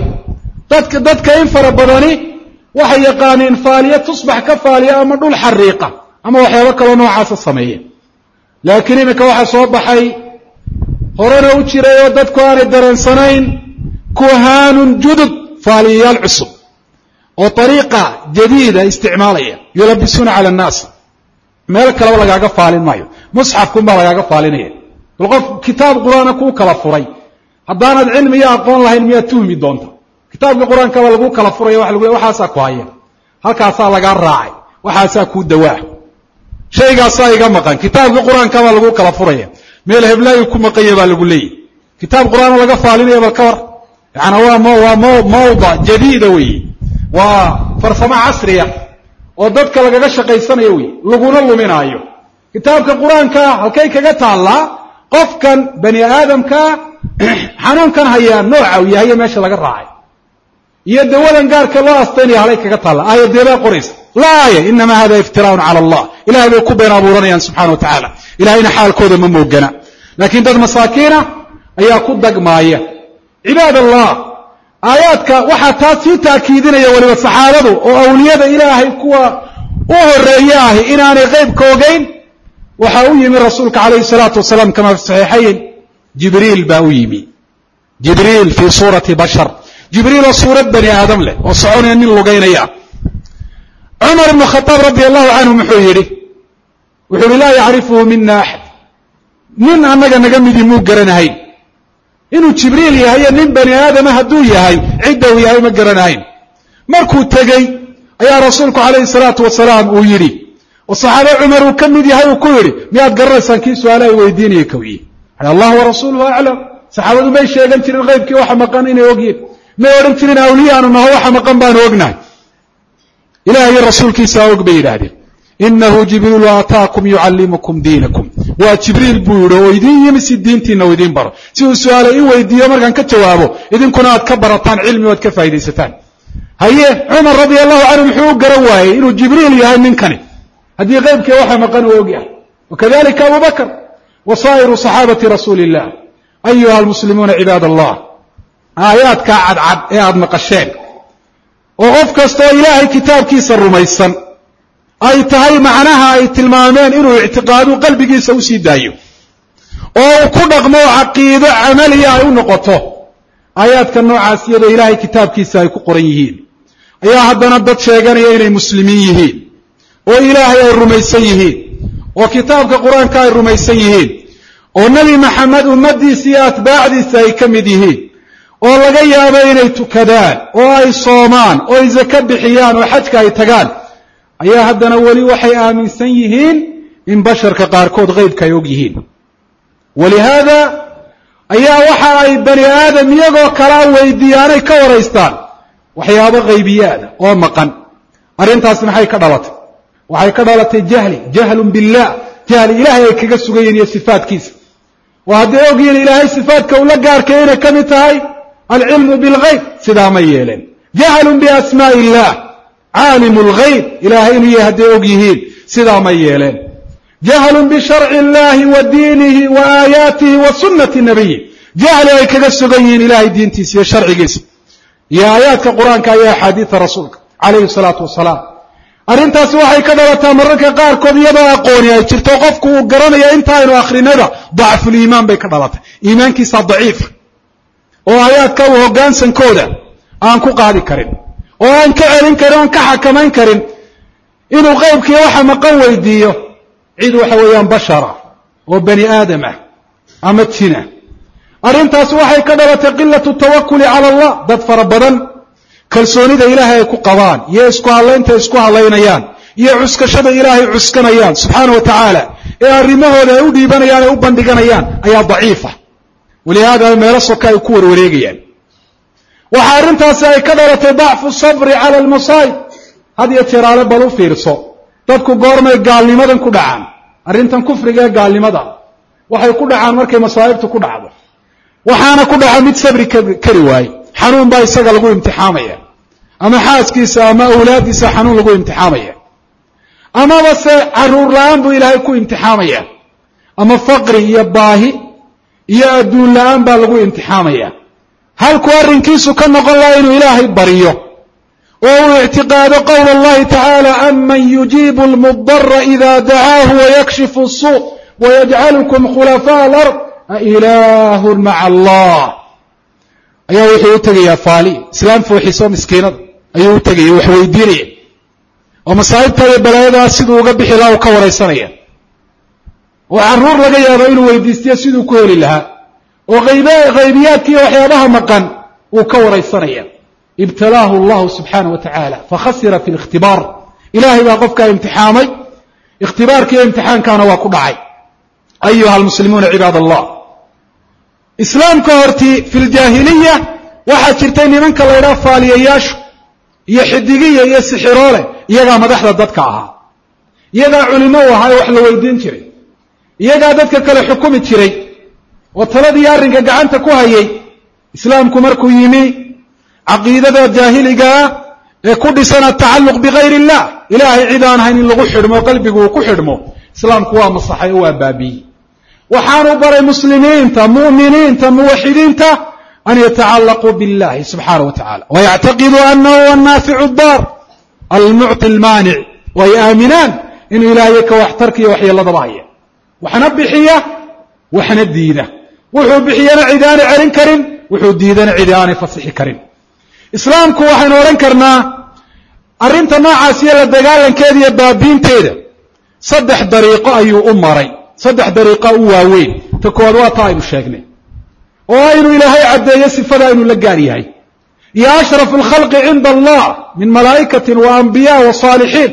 dadka in fara badani waxay yaqaaneen faaliya tusbax ka faaliya ama dhul xariiqa ama waxyaabo kaloo noocaasa sameeya laakiin iminka waxaa soo baxay horena u jiray oo dadku aanay dareensanayn kuhaanun judud faaliyayaal cusub oo ariiqa jadiida isticmaalaya yulabisuuna cala annaas meel kaleba lagaaga faalin maayo musxafkunbaa lagaaga faalinaya bal qof kitaab qur-aana kuu kala furay haddaanad cilmi iyo aqoon lahayn miyaad tuhmi doonta kitaabka qur-aankaba lagu kala furaya waxa lagu leey waxaasaa ku haya halkaasaa lagaa raacay waxaasaa kuu dawaa shaygaasaa iga maqan kitaabka qur-aankabaa lagu kala furaya meel heblaayu ku maqanya baa lagu leeyahy kitaab qur-aana laga faalinaya bal ka war yaani waa mawda jadiida weeye waa farsamo casriya oo dadka lagaga shaqaysanayo wey laguna luminaayo kitaabka qur-aanka halkay kaga taallaa qofkan bani aadamkaa xanuunkan hayaa nooca u yahay meesha laga raacay iyo dawadan gaarka loo astaynaya halay kaga taalla aayadeebaa qoraysa laa aaya inama hada iftiraaun cala allah ilahay bay ku been abuuranayaan subxana wa tacaala ilahayna xaalkooda ma moogana laakiin dad masaakiina ayaa ku dagmaaya cibaad allah aayaadka waxaa taas sii taakiidinaya weliba saxaabadu oo awliyada ilaahay kuwa u horeeye ahi inaanay qaybka ogeyn waxaa u yimi rasuulka calayhi salaatu wasalaam kama fi saxiixayn jibriil baa u yimi jibriil fii suurati bashar jibriil oo suurad bani aadam leh oo soconaya nin lugaynaya cumar ibnu khataab radi allahu canhu muxuu yidhi laa yacrifuhu mina axad nin annaga naga midii muu garanahayn inuu jibriil yahayo nin bani aadama hadduu yahay cidda uu yahay ma garanahayn markuu tegey ayaa rasuulku calayhi salaatu wasalaam uu yidhi oo saxaabe cumar uu ka mid yahay uu ku yidhi miyaad garanaysaan kii su-aalaha weydiinaya kowiye allah warasuuluhu aclam saxaabadu may sheegan jirin qaybkii waxa maqan inay ogyihin may odhan jirin awliyaanu naho waxa maqan baanu ognahay ilaah iyo rasuulkiisaa og bay yidhaahdeen inahu jibriilu aataakum yucallimukum diinakum waa jibriil buu yidhi oo idin yimi si diintiina u idiin baro si uu su-aale i weydiiyo markaan ka jawaabo idinkuna aad ka barataan cilmi o ad ka faa'idaysataan haye cumar radia allahu canhu muxuu u garan waayey inuu jibriil yahay ninkani haddii qaybkii waxa maqan uu og yahay wakadalika abu bakr wa saa'iru saxaabati rasuuli illah ayuha almuslimuuna cibaad allah aayaadkaa cadcad ee aada maqasheen oo qof kastoo ilaahay kitaabkiisa rumaysan ay tahay macnaha ay tilmaameen inuu ictiqaadu qalbigiisa usii daayo oo uu ku dhaqmo caqiido camaliya ay u noqoto aayaadka noocaas iyadoo ilaahay kitaabkiisa ay ku qoran yihiin ayaa haddana dad sheeganaya inay muslimiin yihiin oo ilaahay ay rumaysan yihiin oo kitaabka qur-aanka ay rumaysan yihiin oo nebi maxamed ummaddiisa iyo atbaacdiisa ay ka mid yihiin oo laga yaabo inay tukadaan oo ay soomaan oo ay zaka bixiyaan oo xajka ay tagaan ayaa haddana weli waxay aaminsan yihiin in basharka qaarkood qaybka ay og yihiin walihaada ayaa waxa ay bani aadam iyagoo kalaa weydiiyaanay ka waraystaan waxyaabo qaybiyaada oo maqan arrintaasi maxay ka dhalatay waxay ka dhalatay jahlun billah jahli ilaahay ay kaga sugan yihiin iyo sifaadkiisa oo hadday og yihiin ilaahay sifaadka ula gaarkay inay ka mid tahay alcilmu bilgayb sidaa ma yeeleen jahlun biasmaa'i illah caalimu lgayb ilaahay inuu yahay hadday og yihiin sidaa ma yeeleen jahlun bisharci illahi wa diinihi wa aayaatihi wa sunnati nabiyi jahli ay kaga sugan yihiin ilahay diintiisa iyo sharcigiisa iyo aayaadka qur-aanka iyo axaadiida rasuulka calayhi salaatu wasalaam arrintaasi waxay ka dhalataa mararka qaarkood iyadoo aqooni ay jirto qofku uu garanaya intaaynu akhrinada dacfuliimaan bay ka dhalatay iimaankiisa daciifa oo aayaadka u hoggaansankooda aan ku qaadi karin oo aan ka celin karin oon ka xakamayn karin inuu qaybkii waxa maqan weydiiyo cid waxa weeyaan bashara oo bani aadam ah ama jina arrintaas waxay ka dhalatay qilatu tawakuli cala allah dad fara badan kalsoonida ilaahay ay ku qabaan iyo isku hadlaynta isku hadlaynayaan iyo cuskashada ilaahay cuskanayaan subxaana wa tacaala ee arrimahooda ay u dhiibanayaan ay u bandhiganayaan ayaa daciifa walihaada meelo soka ay ku warwareegayaan waxaa arrintaasi ay ka dhalatay dacfu sabri cala almasaa'ib had iyo jeeraale bal u fiirso dadku goormay gaalnimadan ku dhacaan arrintan kufriga ee gaalnimada waxay ku dhacaan markay masaa'ibtu ku dhacdo waxaana ku dhaca mid sabri kari waaye xanuun baa isaga lagu imtixaamaya ama xaaskiisa ama awlaaddiisa xanuun lagu imtixaamaya amaba se carruur la-aan buu ilaahay ku imtixaamaya ama faqri iyo baahi iyo adduun la-aan baa lagu imtixaamaya halkuu arrinkiisu ka noqon laha inuu ilaahay baryo oo uu ictiqaado qowla allahi tacaala aman yujiibu almudara ida dacaahu wayakshifu الsuu wayajcalukum khulafaaء alard ailahun maca allah ayaa wuxuu u tegayaa faali islaam fooxiso miskiinada ayuu u tegaya wax weydiinaya oo masaa'ibta iyo balaayadaas siduu uga bixi laha uu ka waraysanaya oo carruur laga yaabo inuu weydiistiyo siduu ku heli lahaa oo haybiyaadka iyo waxyaabaha maqan uu ka waraysanaya ibtalaahu allahu subxaanaه wa tacaala fakhasira fi اlikhtibaar ilaahay baa qofkaa imtixaamay ikhtibaarkiiyo imtixaankaana waa ku dhacay ayuha almuslimuuna cibaad allah islaamka hortii fi ljaahiliya waxaa jirtay nimanka la ydhaha faaliyayaashu iyo xidigiya iyo sixiroole iyagaa madaxda dadka ahaa iyagaa culimo u ahaa ee wax la weydiin jiray iyagaa dadka kale xukumi jiray oo taladii arrinka gacanta ku hayay islaamku markuu yimi caqiidada jaahiligaa ee ku dhisan atacalluq bigayr illah ilaahay cid aan ahayn in lagu xidhmo qalbigu uu ku xidhmo islaamku waa masaxay oo waa baabiiyey waxaanu baray muslimiinta mu'miniinta muwaxidiinta an yatacallaquu biاllahi subxaanaه wa tacala wayactaqiduu anahu huwa annaaficu daar almucطi almaanic way aaminaan inuu ilaahay ka waxtarka iyo waxyeeladaba haya waxna bixiya waxna diida wuxuu bixiyana cid aanay celin karin wuxuu diidana cidi aanay fasixi karin islaamku waxaynu odhan karnaa arrinta noocaas iyo la dagaalankeeda iyo baabiinteeda saddex dariiqo ayuu u maray saddex dariiqa u waaweyn ta koowaad waa taa aynu sheegnay oo aynu ilaahay caddeeyo sifada aynu la gaar yahay iyo ashrafu alkhalqi cinda allah min malaa'ikatin wa anbiya wa saalixiin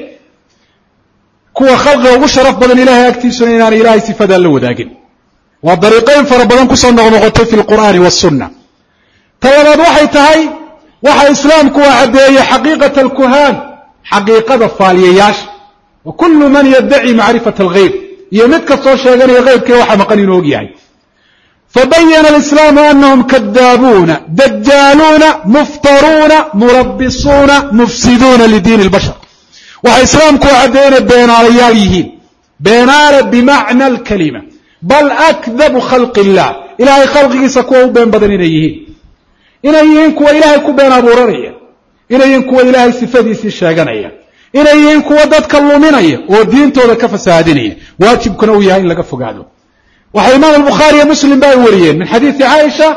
kuwa khalqiga ugu sharaf badan ilahay agtiisuna inaanay ilaahay sifadaa la wadaagin waa dariiqooyin fara badan kusoo noqnoqotay fi lqur'aani wasunna ta labaad waxay tahay waxa islaamku waa caddeeyey xaqiiqata alkuhaan xaqiiqada faaliyayaasha wa kullu man yaddaci macrifata alghayb iyo mid kastoo sheeganaya haybkee waxa maqan inuu og yahay fabayana alislaamu anahum kadaabuuna dajaaluuna muftaruuna mulabbisuuna mufsiduuna lidiini اlbashar waxa islaamku waa caddeey inay beenaalayaal yihiin beenaale bimacna alkalima bal akdabu khalqi illah ilaahay khalqigiisa kuwa u been badan inay yihiin inay yihiin kuwa ilaahay ku been abuuranaya inay yihiin kuwa ilaahay sifadiisii sheeganaya inay yihiin kuwa dadka luminaya oo diintooda ka fasaadinaya waajibkuna uu yahay in laga fogaado waxa imaam albukhaari iyo muslim ba ay wariyeen min xadiisi caaisha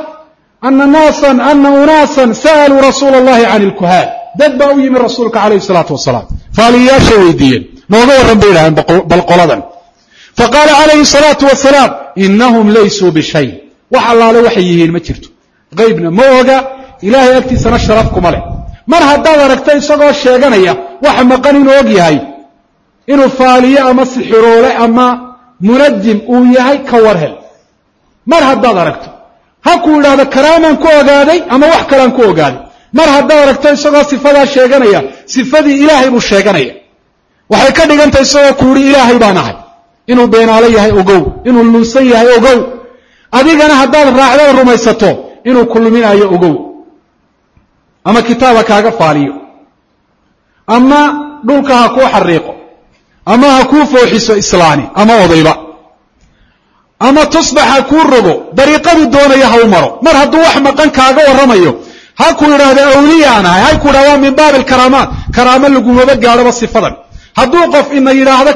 ana unaasan sa'aluu rasuula allahi can ilkuhaan dad baa u yimi rasuulka calayhi salaatu wasalaam faaliyayaashay weydiiyeen nooga warran bay idhaaheen bal qoladan faqaala calayhi salaatu wasalaam inahum laysuu bishay wax allaale waxay yihiin ma jirto qaybna ma oga ilaahay agtiisana sharaf kuma leh mar haddaad aragto isagoo sheeganaya waxa maqan inuu og yahay inuu faaliyo ama sixiroole ama munajim uu yahay ka warhel mar haddaad aragto ha kuu idhaahdo karaamaan ku ogaaday ama wax kalaan ku ogaaday mar haddaad aragto isagoo sifadaa sheeganaya sifadii ilaahay buu sheeganaya waxay ka dhigantay isagoo ku yidhi ilaahay baan ahay inuu beenaalo yahay ogow inuu lunsan yahay ogow adigana haddaad raacdo rumaysato inuu ku luminayo ogow ama kitaaba kaaga faaliyo ama dhulka ha kuu xariiqo ama ha kuu fooxiso islaani ama odayba ama tusbax ha kuu rogo dariiqadu doonaya ha u maro mar hadduu wax maqan kaaga warramayo ha ku yidhaahdo awliyaan ahay ha ku yidhahdo min baabi alkaraamaat karaamo lagumaba gaadhoba sifadan hadduu qof ina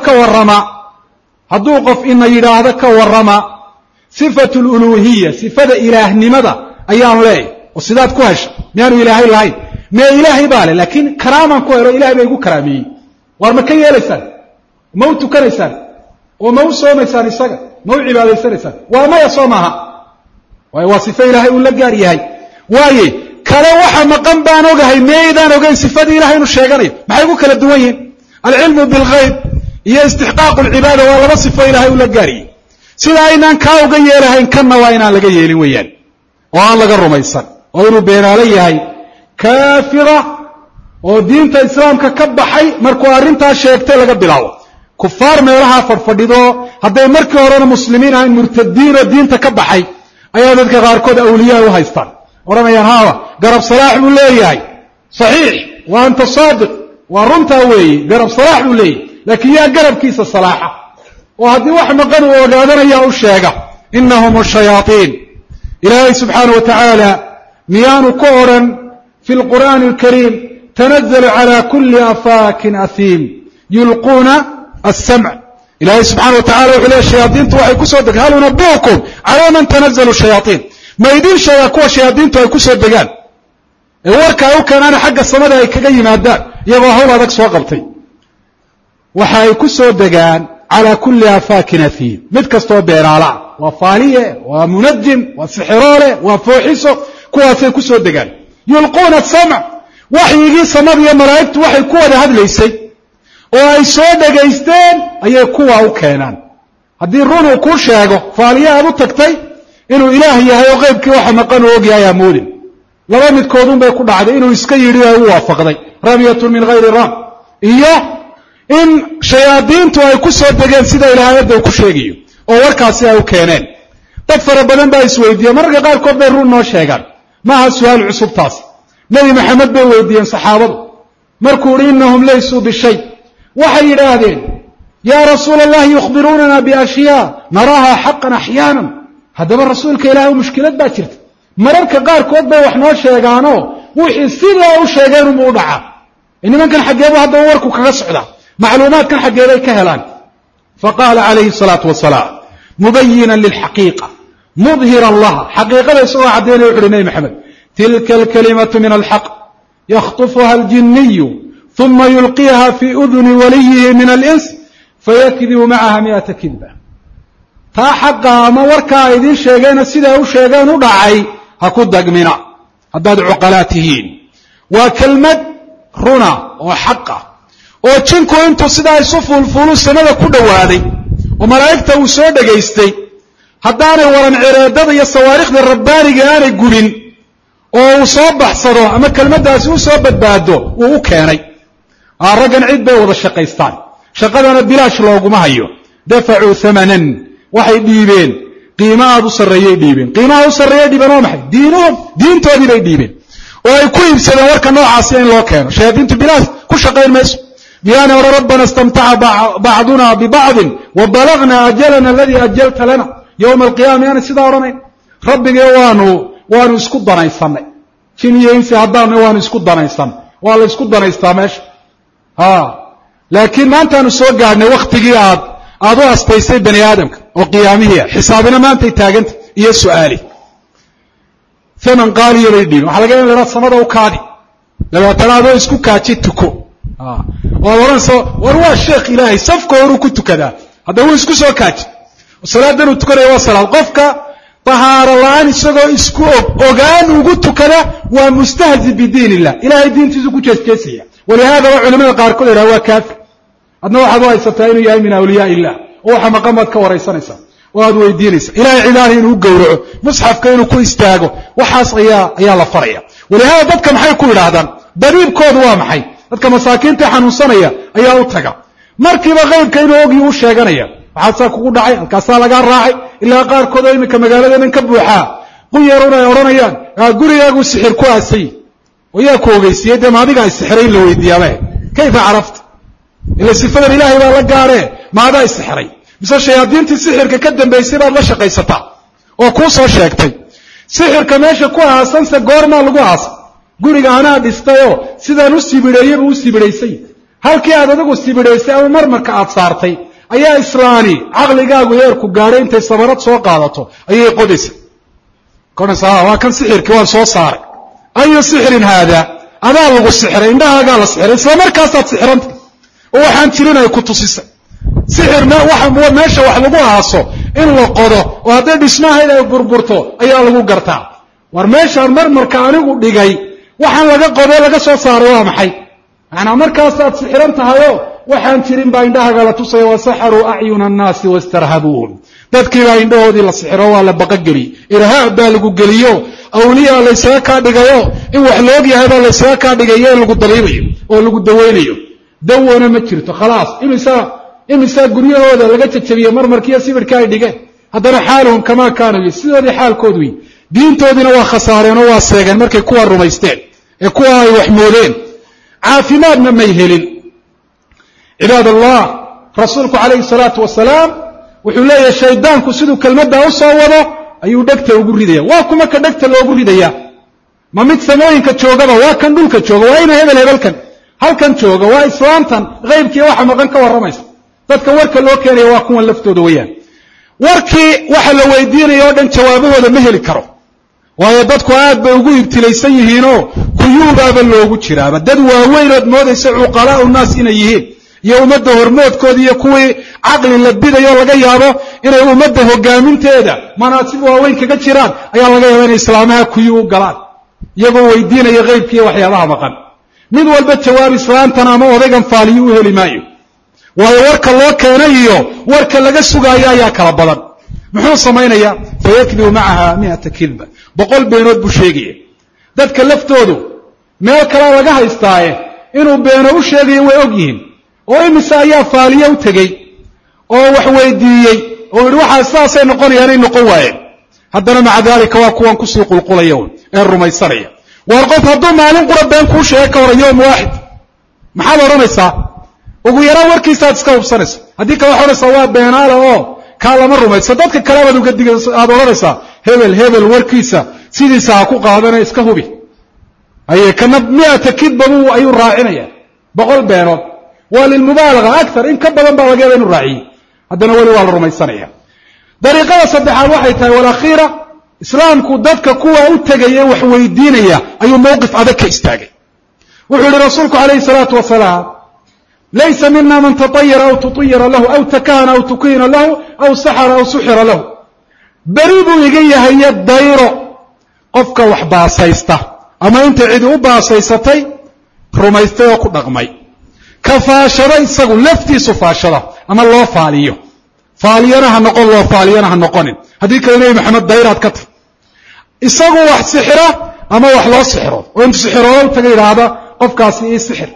yidhaahdo ka warrama sifatu luluuhiya sifada ilaahnimada ayaan leeyahy oo sidaad ku hesha miyaanu ilaahay lahayn mee ilaahay baa leh laakiin karaamaan ku helo ilahay baa igu karaameeyey waar ma ka yeelaysaan ma u tukanaysaan oo ma u soomaysaan isaga ma u cibaadaysanaysaan waa maya soo maaha waayo waa sifo ilaahay uu la gaar yahay waaye kale waxa maqan baan ogahay meeydaan ogayn sifadii ilahay inu sheeganayo maxay ku kala duwan yihiin alcilmu bilghayb iyo istixqaaqu alcibaada waa laba sifo ilaahay uu la gaariyey sida aynaan kaa uga yeelahayn kanna waa inaan laga yeelin weeyaan oo aan laga rumaysan oo inuu beenaalo yahay kaafira oo diinta islaamka ka baxay markuu arrintaa sheegtay laga bilaabo kufaar meelahaa fadhfadhido hadday markii horena muslimiin ahayn murtadiin oo diinta ka baxay ayaa dadka qaarkood awliyaa u haystaan odhanayaan hawa garab salaax buu leeyahay saxiix wa anta saadiq waa runtaa weeye garab salaax buu leeyahay laakiin yaa garabkiisa salaaxa oo haddii wax maqan uu ogaadanaya u sheega inahum ashayaaطiin ilaahay subxaanaه wa tacaala miyaanu ku odhan fi lqur'aani اlkariim tanazalu calى kuli afaakin ahiim yulquuna aلsamc ilaahay subxana wa tacala wuxuu leeya shayaadiintu waxay kusoo deg hal unabiukum calaa man tanazalu shayaaiin ma idin sheegaa kuwa shayaadiintu ay kusoo degaan ee warka ay u keenaana xagga samada ay kaga yimaadaan iyagoo hawl adag soo qabtay waxa ay ku soo degaan calaa kulli afaakin ahiim mid kastoo beenaalaah waa faaliye waa munajim waa sixiroole waa fooxiso kuwaasay ku soo degaan yulquuna asamc waxyigii samada iyo malaa'igtu waxay ku wada hadlaysay oo ay soo dhegaysteen ayay kuwa u keenaan haddii run uu kuu sheego faaliye aad u tagtay inuu ilaah yahay oo qaybkii waxa maqan uu ogyahay amoodin laba midkoodun bay ku dhacday inuu iska yidhi oo u waafaqday ramyatun min hayri ram iyo in shayaadiintu ay ku soo degeen sida ilaahayadda uu ku sheegayo oo warkaasi ay u keeneen dad fara badan baa isweydiiye mararka qaarkood bay run noo sheegaan maaha su-aal cusub taas nebi maxamed bay weydiiyeen saxaabadu markuu ihi innahum laysuu bishay waxay yidhaahdeen yaa rasuula allahi yukhbiruunana biashyaa naraaha xaqan axyaanan haddaba rasuulka ilaahay u mushkilad baa jirta mararka qaarkood bay wax noo sheegaanoo wixii sidaa u sheegeen unbuu u dhacaa nimankan xaggeebu haddaba warku kaga socdaa macluumaadkan xaggeeday ka helaan faqaala calayhi الsalaatu wasalaam mubayinan lilxaqiiqa mudhiran laha xaqiiqada isagoo caddaynaya wuxu uhi nebi maxamed tilka alkalimatu min alxaq yakhطufuha aljiniyu uma yulqiyaha fii uduni waliyihi min alins fayakdibu macaha mi'ata kidba taa xaqa ama warkaa ay idiin sheegeena siday u sheegeen u dhacay ha ku dagmina haddaad cuqalaa tihiin waa kelmad runa oo xaqa oo jinku intuu sidaa isu fuulfuulu samada ku dhowaaday oo malaa'igta uu soo dhegaystay haddaanay waran cireedada iyo sawaarikhda rabbaaniga aanay gubin oo uu soo baxsado ama kelmaddaasi u soo badbaado uu u keenay raggan cid bay wada shaqaystaan shaqadana bilaash looguma hayo dafacuu hamanan waxay dhiibeen qiima aad u sarreeyay dhiibeen qiimaha u sarreeyay dhiibeen waa maxay diinuhum diintoodii bay dhiibeen oo ay ku iibsadeen warka noocaasi in loo keeno shayaadiintu bilaash ku shaqayn mayso miyaana hore rabbana istamtaca bacduna bibacdin wa balagna ajalana aladii ajalta lana yowma alqiyama miyaana sidaa odhanayn rabbigee waanu isku danaysanay jin iyo insi haddaana waanu isku danaysanay waa la isku danaystaa meesha laakiin maantaanu soo gaadhnay waktigii aad u astaysay bani aadamka oo qiyaamihiia xisaabina maantay taaganta iyo su'aali aman qaaliya bay dhiibeen waxa laga in la samada u kaadi dabeetana adoo isku kaaji tuko oo oranayso war waa sheekh ilaahay safka horuu ku tukadaa hadda wuu isku soo kaaji salaadan uu tukanaya waa salaad qofka tahaaro la'aan isagoo isku ogaan ugu tukada waa mustahzi bidiin illah ilaahay diintiisu ku jeesjeesaya walihaada waa culimada qaarkood yidhaha waa kaafir adna waxaad u haysataa inuu yahay min awliyaa illah oo waxa maqan baad ka waraysanaysaa oo aad weydiinaysa ilahay cibaadaha inuu gowraco musxafka inuu ku istaago waxaas ayaa la faraya walihaada dadka maxay ku yidhaahdaan dabiibkoodu waa maxay dadka masaakiinta xanuunsanaya ayaa u taga markiiba qaybka inuu ogyi u sheeganaya waxaasaa kugu dhacay halkaasaa lagaa raacay ilaa qaarkood oo iminka magaaladeedan ka buuxaa quyarun ay odhanayaan gurigaagu sixir ku aasay oo yaa ku ogeysiiyey dee maadiga ay sixiray in la weydiiyaabe kayfa carafta ila sifadan ilaahay baa la gaaree maadaa isixray mise shayaadiintii sixirka ka dambaysay baad la shaqaysataa oo kuu soo sheegtay sixirka meesha ku aasanse goormaa lagu aasa guriga anaa dhistayoo sidaan u sibidheeyaba u sibidhaysay halkii aad adigu sibidhaysay ama marmarka aad saartay ayaa islaani caqligaagu yeerku gaadhay intay sabarad soo qaadato ayay qodaysaa waa kan sixirkii waan soo saaray ayu sixirin haadaa adaa lagu sixiray indhahaagaa la sixiray isla markaasaad sixiranta oo waxaan jirin ay ku tusisay sixir meesha wax lagu aaso in la qodo oo hadday dhismahayd ay burburto ayaa lagu gartaa war meeshaan marmarka anigu dhigay waxaan laga qodo laga soo saaray waa maxay macnaa markaasaad sixiran tahayoo waxaan jirin baa indhahaaga la tusaya wasaxaruu acyuna annaasi wastarhabuuhum dadkii baa indhahoodii la sixiro waa la baqogeliy irhaab baa lagu geliyo awliyaa laysaga kaa dhigayo in wax laog yahay baa laysaga kaa dhigayo in lagu daliibayo oo lagu daweynayo dawona ma jirto khalaas imisaa guryahooda laga jajabiye marmarkiiyo sibirhka ay dhigeen haddana xaaluhum kamaa kaanuu sidoodii xaalkood wey diintoodiina waa khasaareen oo waa seegeen markay kuwa rumaysteen ee kuwa ay wax moodeen caafimaadna may helin cibaad allah rasuulku calayhi salaatu wasalaam wuxuu leeyahay shaydaanku siduu kelmaddaa u soo wado ayuu dhegta ugu ridaya waa kuma ka dhegta loogu ridaya ma mid samooyinka joogaba waa kan dhulka jooga waa ina hebelkan halkan jooga waa islaamtan qaybkii waxa maqan ka warramaysa dadka warka loo keenaya waa kuwan laftooda weeyaan warkii waxa la weydiinaya oo dhan jawaabahooda ma heli karo waayo dadku aad bay ugu ibtilaysan yihiinoo kuyuubaaba loogu jiraaba dad waaweynood moodaysa cuqalaa'u naas inay yihiin iyo ummadda hormoodkooda iyo kuwii caqli la bidayoo laga yaabo inay ummadda hogaaminteeda manaasib waaweyn kaga jiraan ayaa laga yaaba inay islaamaha kuyuu u galaan iyagoo weydiinaya qaybkiiyo waxyaabaha maqan mid walba jawaab islaantan ama odaygan faaliyo u heli maayo waayo warka loo keenay iyo warka laga sugaayo ayaa kala badan muxuu samaynayaa fayakdibu macaha 100 kidba 100 beenood buu sheegaya dadka laftoodu meel kale laga haystaaye inuu beeno u sheegayo way og yihiin oo imise ayaa faaliyo u tegey oo wax weydiiyey oo yidhi waxaa sidaasay noqonayaan ay noqon waayeen haddana maca daalika waa kuwan kusii qulqulaya ee rumaysanaya war qof hadduu maalin qura been kuu sheega ka hora yowm waaxid maxaad odhanaysaa ugu yaraan warkiisaaad iska hubsanaysa haddii kale waxaad odhanaysaa waa beenaale oo kaa lama rumayso dadka kale baad uga diga aad odhanaysaa hebel warkiisa sidiisa ha ku qaadane iska hubi aye kana 100 kidba ayuu raacinaya 100 beenood waa lilmubaalaga akthar in ka badan baa laga yaaba inuu raaciyo haddana weli waa la rumaysanaya dariiqada saddexaad waxay tahay walakhiira islaamku dadka kuwa u tegaya wax weydiinaya ayuu mowqif adag ka istaagay wuxuu yihi rasuulku calayhi salaatu wasalaam laysa mina man tatayara aw tutiyara lahu aw takahana aw tukihina lahu aw saxara aw suxira lahu beri buu iga yahaye dayro qofka wax baasaysta ama inta cidi u baasaysatay rumaystay oo ku dhaqmay ka faashada isagu laftiisu faashada ama loo faaliyo faaliyana ha noqon loo faaliyana ha noqonin haddii kale nebi maxamed dayraad ka tag isagu wax sixira ama wax loo sixiro oo intu sixirooda u taga yidhaahda qofkaasi ii sixir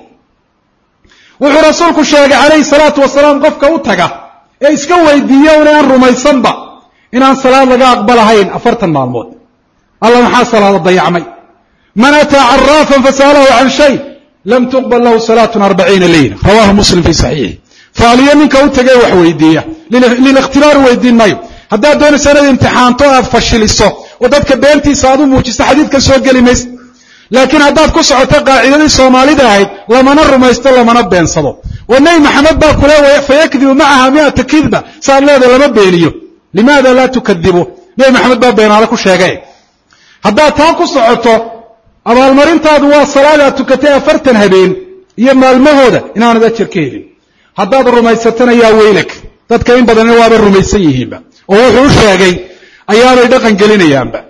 wuxuu rasuulku sheegay calayhi salaatu wasalaam qofka u taga ee iska weydiiya unaan rumaysanba inaan salaad laga aqbalahayn 40 maalmood alla maxaa salaada dayacmay man ataa caraafan fasa'alahu can shay lam tuqbal lahu salaatun 40 layla rawaahu muslim fii saxiixi faaliyo ninka u tagay wax weydiiya lilikhtibaari weydiin maayo haddaad doonaysa inaad imtixaanto aad fashiliso oo dadka beentiisa aad u muujiso xadiidka soo geli maysa laakiin haddaad ku socoto qaacidadii soomaalida ahayd lamana rumaysto lamana beensado oo nebi maxamed baa kule fayakdibu macaha 100 kidba saad leedahay lama beeniyo limaada laa tukadibu nebi maxamed baa beenaale ku sheegay haddaad taa ku socoto abaalmarintaadu waa salaadaad tukatay 40 habeen iyo maalmahooda inaanad ajar ka helin haddaad rumaysatana yaa weylak dadka in badanna waaba rumaysan yihiinba oo wuxuu u sheegay ayaabay dhaqan gelinayaanba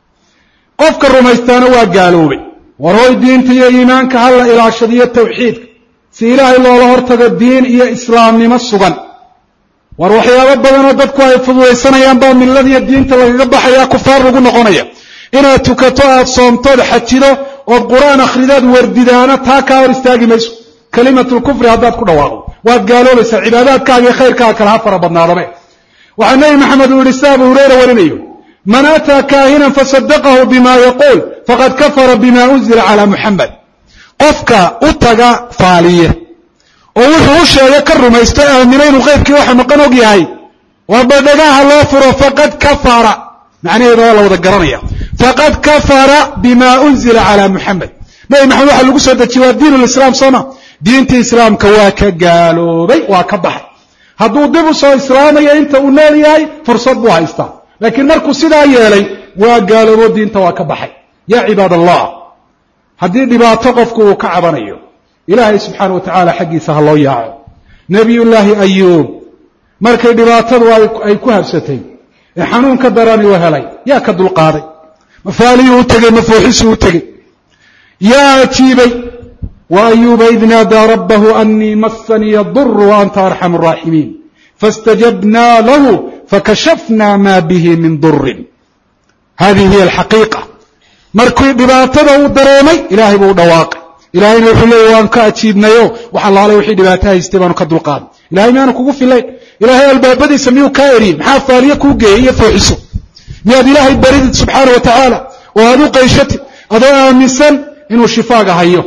qofka rumaystaana waa gaaloobay war hoy diinta iyo iimaanka ha la ilaashadiyo tawxiidka si ilaahay loola hortago diin iyo islaamnimo sugan war waxyaabo badanoo dadku ay fududaysanayaan baa milladiiyo diinta lagaga baxayaa kufaar lagu noqonaya inaad tukato aad soomtood xajido ood qur'aan akhridaad wardidaana taa kaa hor istaagi mayso kalimatulkufri haddaad ku dhawaaqdo waad gaaloobaysaa cibaadaadkaaga iyo khayrkaaga kale ha fara badnaadame waxaa nebi maxamed uu yidhi sida abu hurayra warinayo man ataa kaahinan fasadaqahu bima yaquul faqad kafara bima unzila calaa muxamed qofka u taga faaliye ووحو شيء كرم يستأمنين وغيبك وحا مقنوق يهي وبدقاها الله فر فقد كفر معنى هذا الله وذكرني فقد كفر بما أنزل على محمد ما محمد وحا لقصة التواب دين الإسلام صنع دين الإسلام كواك قالوا بي واكبح هدو دبسوا إسلامي انت وناليهي فرصد بها إسلام لكن مركو سيدا يالي وقالوا دين تواكبحي يا عباد الله هدي دبا تقفكو كعبانيو إلهي سبحانه وتعالى حقي سهل الله يعلم نبي الله أيوب مركي دباتدو أي كهبستي حنون كدراني وهلي يا كدو القاضي مفاليه وتقي مفوحسه وتقي يا تيبي وأيوب إذ نادى ربه أني مسني الضر وأنت أرحم الراحمين فاستجبنا له فكشفنا ما به من ضر هذه هي الحقيقة مركي دباتدو دريمي إلهي بو دواقي إلهي نوحي له وانك أتيبنا يو وحال الله وحي دباتها يستيبانو كدو القاضي إلهي ما نكوكو في الليل إلهي البابدي سميو كائرين حافال يكوكي يفوحسو مياد إلهي بريد سبحانه وتعالى وهذو قيشتي هذا آمسان إنه شفاق هايو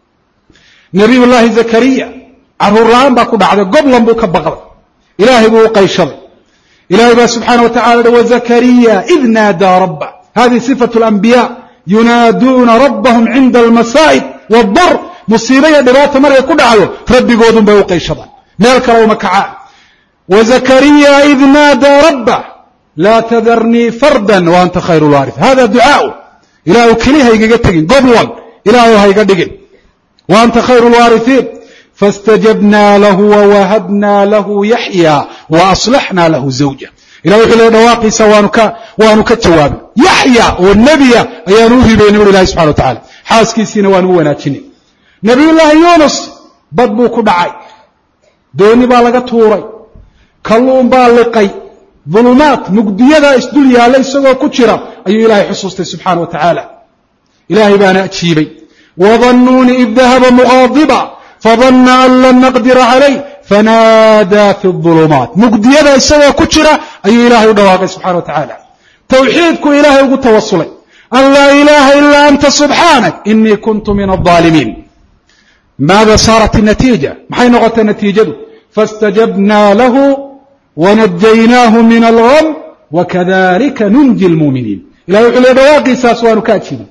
نبي الله زكريا عروران باكو بعد قبلا بوك بغض إلهي بو قيشتي إلهي سبحانه وتعالى وزكريا إذ نادى ربه هذه صفة الأنبياء ينادون ربهم عند المصائب والضر مصيبية دبات مرة يكون عدو ربي قودهم بو قيشتي مالك لو مكعان وزكريا إذ نادى ربه لا تذرني فردا وأنت خير الوارث هذا دعاء إلهي كليها يقتقين قبلا إلهي هيقتقين وأنت خير الوارثين فاستجبنا له ووهبنا له يحيى وأصلحنا له زوجه إلهي حلو دواقي وانك التواب يحيى والنبي أيانوه بين الله سبحانه وتعالى حاسكي سينوان وناتشني نبي الله يونس بدبوك دعاي دوني بالغة توري كلهم بالقي ظلمات مقدية اسدوليا ليس وكتشرة أي إلهي حصوصته سبحانه وتعالى إلهي بانا أتشيبي وظنون إذ ذهب مغاضبا فظن أن لن نقدر عليه فنادى في الظلمات مقدية ليس وكتشرة أي إلهي دواقي سبحانه وتعالى توحيدك إلهي وقلت توصلي أن لا إله إلا أنت سبحانك إني كنت من الظالمين ماذا صارت النتيجة محين نغت النتيجة فاستجبنا له ونجيناه من الغم وكذلك ننجي المؤمنين إلهي حلو دواقي ساسوان كاتشين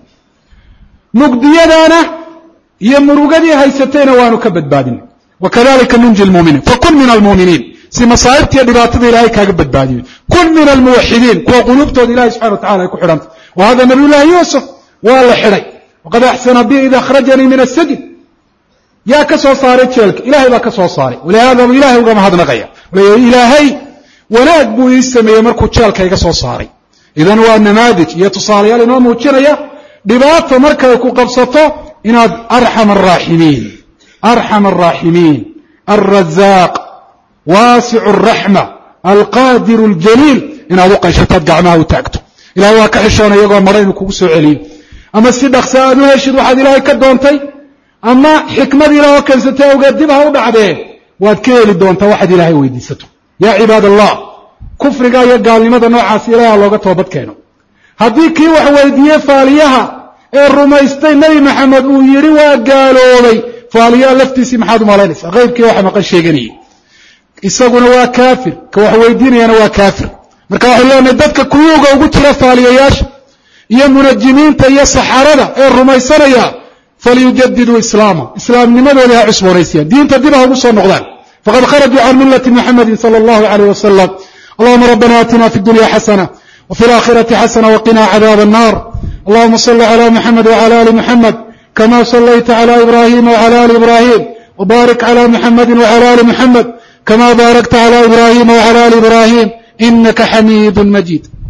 نقدينا يمرقدي هيستين وانكبت بادين وكذلك ننجي المؤمنين فكن من المؤمنين سي مصائبتي دباتي إلهي كاقبت بادين كن من الموحدين كو قلوبته إلهي سبحانه وتعالى يكون حرمت وهذا نبي الله يوسف والله حري وقد أحسن بي إذا أخرجني من السجن يا كسو صاري تشلك إلهي با كسو صاري ولهذا إلهي وقام هذا نغير إلهي wanaag buu ii sameeyey markuu jeelka iga soo saaray idan waa namaadij iyo tusaalayaal inoo muujinaya dhibaato markay ku qabsato inaad arxam arraahimiin arrazaaq waasicu arraxma alqaadiru aljaliil inaad u qayshataad gacmaha u taagto ilahay waa ka xishoona iyagoo maray inuu kugu soo celiyo ama si dhaqsa aad u heshid waxaad ilaahay ka doontay ama xikmad ilaahoo keensatay awgeed dib ha u dhacdee waad ka heli doontaa waxaad ilaahay weydiisato يا عباد الله كفرك يا قال لماذا نوعاس إليها لوغة توبت كينو هذه كي وحويدية فاليها الرميستين نبي محمد ويري وقالوا لي فاليها لفتي محاد مالانس غير كي وحمق الشيقاني إساقنا waa كافر كوحويدين waa كافر marka waxa loo nadadka kuyuga ugu jira faaliyayaasha iyo munajimiinta iyo saxarada ee rumaysanaya falyujaddidu islaamnimadooda ha cusboonaysiyan diinta dib ha ugu soo noqdaan فقد خرجوا عن ملة محمد صلى الله عليه وسلم اللهم ربنا آتنا في الدنيا حسنة وفي الآخرة حسنة وقنا عذاب النار اللهم صل على محمد وعلى آل محمد كما صليت على إبراهيم وعلى آل إبراهيم وبارك على محمد وعلى آل محمد كما باركت على إبراهيم وعلى آل إبراهيم إنك حميد مجيد